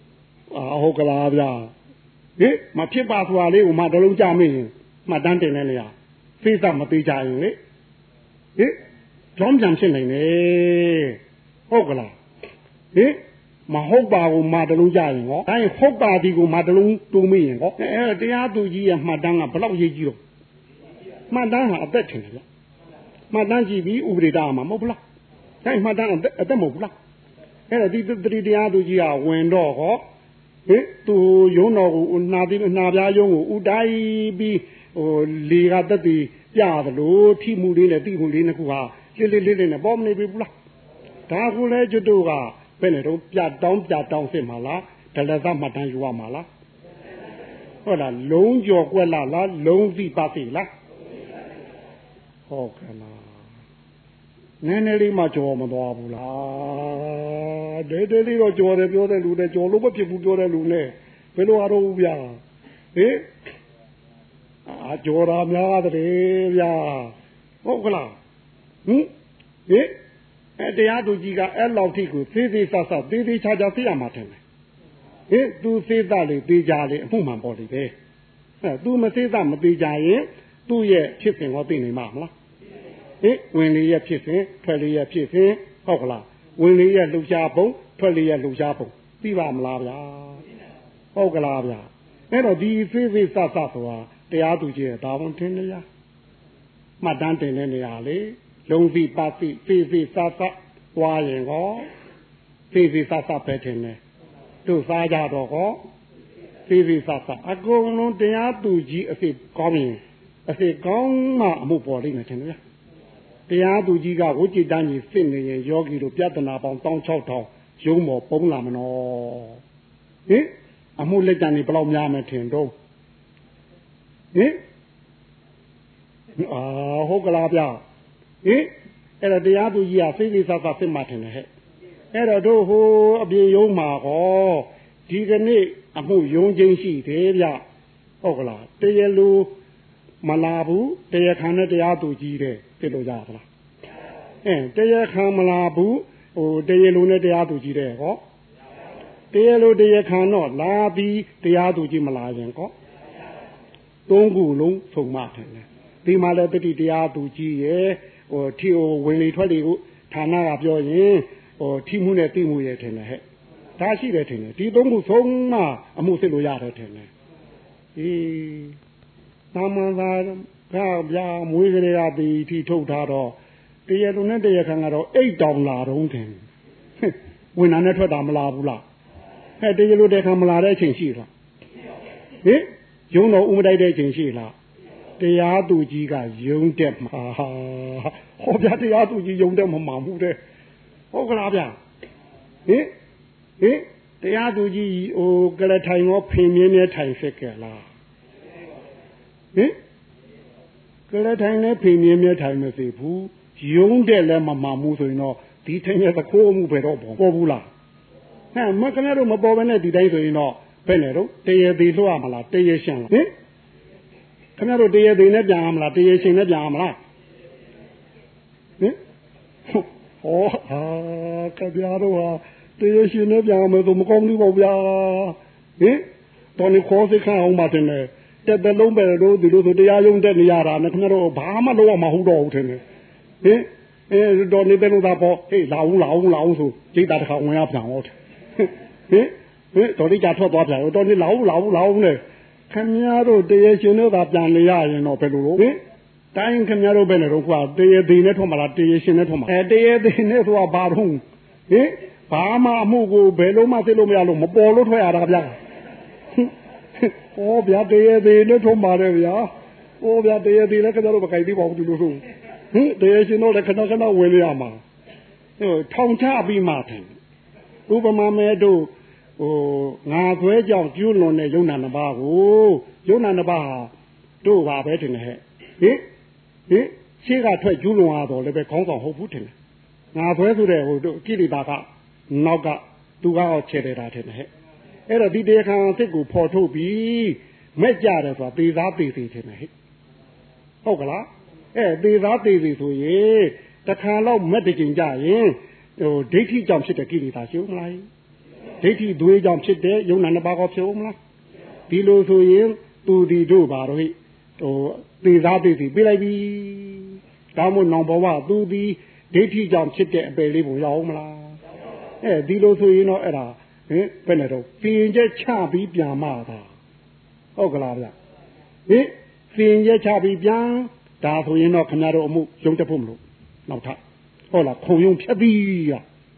ဟုတ်ကလားဗျာဟင်မဖြစ်ပါဆိုတာလေးကိုမှတလုံးကြမင်းမှတ်တမ်းတင်နေလေရသိစမသေးကြရင်လေဟင်ကြောင်းပြန်ဖြစ်နိုင်တယ်ဟုတ်ကလားဟင်မဟုတ်ပါဘူးမှတလုံးကြရင်ဟောဒါရင်ဟုတ်ပါသည်ကိုမှတလုံးတူမိရင်ဟောတရားသူကြီးရဲ့မှတ်တမ်းကဘလောက်ရေးကြီးတော့မှတ်တမ်းဟာအသက်ထင်တယ်ဗျမှတ်တမ်းကြည့်ပြီးဥပဒေတာမှာမဟုတ်ဘူးလားဒါမှတ်တမ်းအသက်မဟုတ်ဘူးလားအဲ့ဒါဒီတတိတရားသူကြီးကဝင်တော့ဟောဟင်သူယုံတော်ကိုနာပြီးနာပြားယုံကိုဥတိုင်းပြီးလေကတက်ပြီးပြသလိုထိမှုလေးနဲ့တိမှုလေးနှစ်ခုဟာလေးနဲ့ပေါ်မနေဘူးလားဒါကူလဲကျွတ်တို့ကဘယ်နဲ့တော့ပြတောင်းစစ်မှာလားဒလသမှတ်တမ်းယူရမှာလားဟုတ်လားလုံးကျော်ကွက်လားလုံးသိပါသိလားဟုတ်ကဲ့လားနည်းနည်းလေးမှကြော်မသွားဘူးလားဒဲလေးတော့ကြော်တယ်ပြောတဲ့လူနဲ့ကြော်လို့မဖြစ်ဘူးပြောတဲ့လူနဲ့ဘယ်လိုအားတော့ဗျာဟင်ကြော်တာများတယ်ဗျာဟုတ်ကလားဟင်တရားသူကြီးကအဲ့လောက်ထိကိုသေးသေးဆဆသေးသေးချာချာသိရမှာတယ်ဟင်သူသေးတာလေသေးကြလေအမှုမှန်ပေါ်လေပဲသူမသေးတာမသေးကြရင်သူ့ရဲ့ဖြစ်စဉ်ကိုသိနိုင်မှာမလားဝင်လေးရဲ့ဖြစ်စဉ်ထွက်လေးရဲ့ဖြစ်စဉ်ဟုတ်ကလားဝင်လေးရဲ့လှူရှားပုံထွက်လေးရဲ့လှူရှားပုံသိပါမလားဗျာဟုတ်ကလားဗျာအဲ့တော့ဒီသေးသေးဆဆဆိုတာတရားသူကြီးရဲ့ဒါဝန်ထင်နေရမှတ်တမ်းတင်နေနေရလေလုံးစီပါစီသေးသေးဆဆွားရင်ဟောသေးသေးဆဆပဲထင်တယ်တို့စားကြတော့ဟောသေးသေးဆဆအကုန်လုံးတရားသူကြီးအစ်ကောင်းရင်အစ်ကောင်းမှအမှုပေါ်လိမ့်မယ်ထင်တယ်တရားသူကြီးကဝိจิตတန်းကြီးစစ်နေရင်ယောဂီတို့ပြဿနာပေါင်း16000ရုံးမော်ပုံးလာမနော်ဟင်အမှုလက်တန်ကြီးဘယ်လောက်များမယ်ထင်တော့ဟင်ဟုတ်ကလားဗျဟင်အဲ့ဒါတရားသူကြီးကစိတ်လေးစားစားစစ်မှထင်တယ်ဟဲ့အဲ့တော့တို့ဟိုအပြင်ရုံးမှာဟောဒီကနေ့အမှုယုံချင်းရှိတယ်ဗျဟုတ်ကလားတရားလူမလာဘူးတရားခံတဲ့တရားသူကြီးတဲ့သိလို့ရသလားတရားခံမလာဘူးဟိုတရားလူနဲ့တရားသူကြီးတဲ့ဟောတရားလူတရားခံတော့လာပြီးတရားသူကြီးမလာရင်ဟောသုံးခုလုံးဆုံမထင်တယ်ဒီမှာလည်းတတိတရားသူကြီးရဲ့ဟိုထီဝင်လေထွက်လေကိုဌာနကပြောရင်ဟိုထီမှုနဲ့တိမှုရဲ့ထင်တယ်ဟဲ့ဒါရှိတယ်ထင်တယ်ဒီသုံးခုဆုံးမှအမှုစစ်လို့ရတယ်ထင်တယ်သာမန်သာကဗျာမွေးကလေးကဒီထီထုတ်ထားတော့တရားလူနဲ့တရားခံကတော့အိတ်တောင်လာတော့တယ်ဝင်တာနဲ့ထွက်တာမလာဘူးလားတရားလူတရားခံမလာတဲ့အချိန်ရှိလားဟင်ယုံတော်ဥမတိုက်တဲ့အချိန်ရှိလားတရားသူကြီးကယုံတက်မှာဟောဗျာတရားသူကြီးယုံတက်မှာမဟုတ်တဲ့ဟုတ်ကလားဗျာဟင်တရားသူကြီးဟိုကလထိုင်ရောဖင်မြင်းမြဲထိုင်ဖြစ်ကြလားဟင်ကလထိုင်နဲ့ဖင်မြင်းမြဲထိုင်မသိဘူးယုံတဲ့လည်းမမှန်ဘူးဆိုရင်တော့ဒီထင်ရသခိုးမှုပဲတော့ပေါ်ဘူးလားမကလည်းတော့မပေါ်ဘဲနဲ့ဒီတိုင်းဆိုရင်တော့ဘယ်နဲ့တော့တရားသေးလွှတ်ရမလားတရားရှင်လားဟင်ခင်ဗျားတို့တရားသေးနဲ့ပြန်ရမလားတရားရှင်နဲ့ပြန်ရမလားဟင်ဟောခင်ဗျားတို့ဟာတရားရှင်နဲ့ပြန်ရမယ်ဆိုမကောင်းဘူးပေါ့ဗျာဟင်တော်နေခေါ်စိတ်ခံအောင်မတင်နဲ့တက်တဲ့လုံးပဲတို့ဒီလိုဆိုတရားရုံးတက်နေရတာနဲ့ခင်ဗျားတို့ဘာမှလုပ်ရမှာဟုတ်တော့ဘူးထင်တယ်ဟင်တော်နေတဲ့လို့သာပေါ့ဟေးလာအောင်ဆိုစိတ်ဓာတ်တစ်ခါဝင်ရပြန်ဟုတ်ဟင်တော်လေးကြထွက်သွားပြန်တော်လေးလာအောင်နဲ့ခင်ဗျားတို့တရားရှင်တို့ကပြန်နေရရင်တော့ဘယ်လိုလုပ်ဟင်တိုင်းခင်ဗျားတို့ဘယ်နဲ့တော့ကွာတရားသေးနဲ့ထွက်မလားတရားရှင်နဲ့ထွက်မှာတရားသေးနဲ့ဆိုတာဘာတော့ဟင်ဘာမှအမှုကိုဘယ်လုံးမှသိလို့မရလို့မပေါ်လို့ထွက်ရတာဗျာဟောဗျာတရားသေးနဲ့ထွက်ပါတယ်ဗျာဟောဗျာတရားသေးလည်းခင်ဗျားတို့မကြိုက်သေးပါဘူးဒီလိုဆိုဟင်တရားရှင်တို့လည်းခဏဝင်ရမှာထောင်ချပြီးမှတယ်ဥပမာမဲ့တို့ဟိုငါဆွဲကြောင့်ကျူးလွန်တဲ့ယုံနာနှစ်ပါးကိုယုံနာနှစ်ပါးဟာတို့ပါပဲတင်တယ်ဟဲ့ရှေ့ကထွက်ကျူးလွန်ရတော့လည်းပဲခေါင်းဆောင်ဟုတ်ဘူးတင်တယ်ငါဆွဲဆိုတဲ့ဟိုတို့ကိလေသာကနောက်ကသူကတော့ခြေတယ်တာတင်တယ်ဟဲ့အဲ့တော့ဒီတရားခံအစ်စ်ကိုဖော်ထုတ်ပြီးမဲ့ကြတယ်ဆိုတာသေသားသေသေးတင်တယ်ဟဲ့ဟုတ်ကလားသေသားသေသေးဆိုရင်တခါတော့မဲ့တကြင်ကြရင်ဟိုဒိဋ္ဌိကြောင့်ဖြစ်တဲ့ကိလေသာရှုံးမလားဒိဋ္ဌိသွေးကြောင့်ဖြစ်တဲ့ယုံနာနှစ်ပါးကိုဖြစ်ဦးမလားဒီလိုဆိုရင်သူဒီတို့ပါတော့ဟိသေသားသိသိပြေးလိုက်ပြီဒါမှမဟုတ်နောင်ဘဝသူဒီဒိဋ္ဌိကြောင့်ဖြစ်တဲ့အပယ်လေးပုံရအောင်မလားဒီလိုဆိုရင်တော့အဲ့ဒါဘယ်နဲ့တော့ပြင်းချက်ချပြီးပြန်မှသာဟုတ်ကလားဗျပြင်းချက်ချပြီးပြန်ဒါဆိုရင်တော့ခင်ဗျားတို့အမှုရုံတက်ဖို့မလို့နောက်ထပ်ဟုတ်လားခုံရုံဖြတ်ပြီးရ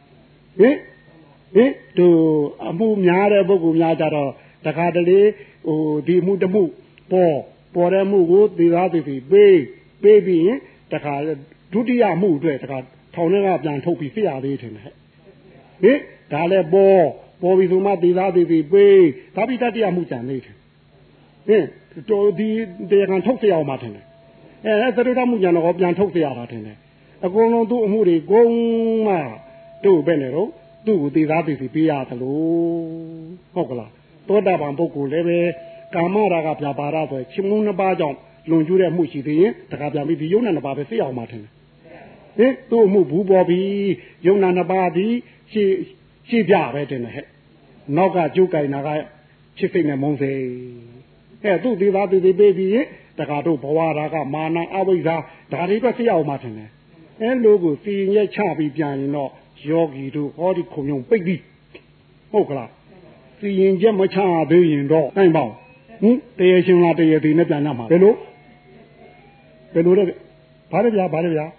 တို့အမှုများတဲ့ပုဂ္ဂိုလ်များကြတော့တခါတလေဒီမှုတမှုပေါ်တဲ့မှုကိုသေသားသိသိပေးပြီးရင်တခါဒုတိယမှုအတွက်တခါထောင်ထဲကပြန်ထုတ်ပြီးဖြစ်ရသေးတယ်ဒါလည်းပေါ်ပြီးဆိုမှသေသားသိသိပေးဒါပြီးတတိယမှုကြံနေတယ်တော်ဒီတရားခံထုတ်เสียအောင်မှထင်တယ်သရုပ်ထမှုကြံတော့ပြန်ထုတ်เสียရတာထင်တယ်အကုန်လုံးသူ့အမှုတွေကုန်မှတို့ပဲနဲ့တော့သူ့ကိုသေသားသိသိပေးရသလိုဟုတ်ကလားသောတာပန်ပုဂ္ဂိုလ်လည်းပဲကာမရာဂဗျာပါဒဆိုချင်းမုန်းနှစ်ပါးကြောင့်လွန်ကျူးတဲ့မှုရှိသေးရင်တခါပြန်ပြီးဒီယုံနာနှစ်ပါးပဲသိအောင်မှထင်တယ်သူ့အမှုဘူးပေါ်ပြီးယုံနာနှစ်ပါးဒီရှေ့ပြပဲတင်တယ်နောက်ကကျုပ်ကင်နာကချစ်စိတ်နဲ့မုန်းစိတ်သူ့သေသားသိသိပေးပြီးတခါတို့ဘဝရာဂမာနအဝိဇ္ဇာဒါတွေပဲသိအောင်မှထင်တယ်လိုကိုစီရင်ချပြီးပြန်ရင်တော့ယောဂီတို့ဟောဒီခုံယုံပိတ်ပြီးဟုတ်ကလားစီရင်ချက်မချသေးရင်တော့နိုင်ပါတရားရှင်လားတရားသေးနဲ့ပြန်ရမှာဘယ်လိုလဲဘာလဲဗျာ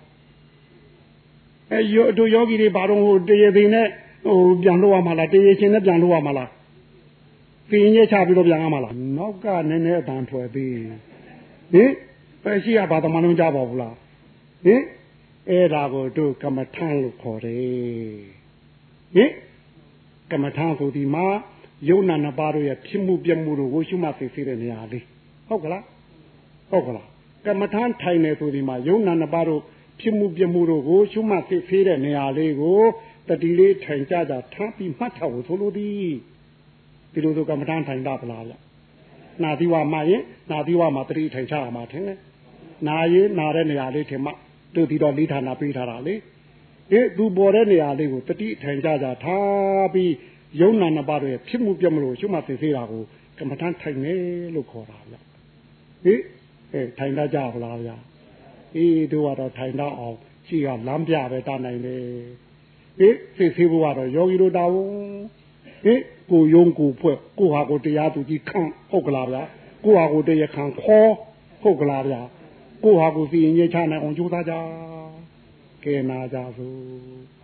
တို့ယောဂီတွေဘာတော့ဟိုတရားသေးနဲ့ပြန်လို့ရမှာလားတရားရှင်နဲ့ပြန်လို့ရမှာလားစီရင်ချက်ချပြီးတော့ပြန်ရမှာလားနောက်ကနည်းနည်းအတန်ထွက်သေးပဲရှိရဘာသမလုံးကြပါဘူးလားအဲ့ဒါကိုတို့ကမ္မထံလို့ခေါ်တယ်ကမ္မထံဆိုဒီမှာယုံနာနှစ်ပါးတို့ရဲ့ဖြစ်မှုပြမှုတို့ကိုရှုမှတ်သိသိတဲ့နေရာလေးဟုတ်ကလားကမ္မထံထိုင်နေဆိုဒီမှာယုံနာနှစ်ပါးတို့ဖြစ်မှုပြမှုတို့ကိုရှုမှတ်သိသိတဲ့နေရာလေးကိုတတိလေးထိုင်ကြထားပြီးမှတ်ထားဖို့ဆိုလိုသည်ဒီလိုဆိုကမ္မထံထိုင်တာပလားဗျနာသီဝမှာရင်နာသီဝမှာတတိထိုင်ချရမှာထင်တယ်နာရင်နာတဲ့နေရာလေးထင်မှတို့ဒီတော့လေးဌာနပေးထားတာလေသူပေါ်တဲ့နေရာလေးကိုတတိထိုင်ကြထားပြီးယုံနာနှစ်ပါးရဲ့ဖြစ်မှုပြမှုလို့ရှုမှတ်သိသေးတာကိုကမ္မထံထိုင်နေလို့ခေါ်တာဗျထိုင်တတ်ကြပါလားဗျတို့ကတော့ထိုင်တော့အောင်ရှိကလမ်းပြပဲတာနိုင်တယ်သိသေးဖို့ကတော့ယောဂီတို့တောင်းကိုယုံကိုဖွဲ့ကိုဟာကိုတရားသူကြီးခံဟုတ်ကလားဗျာကိုဟာကိုတရားခံခေါ်ဟုတ်ကလားဗျာကိုဟာကိုစီရင်ချနိုင်အောင်ကြိုးစားကြကဲနာကြစို့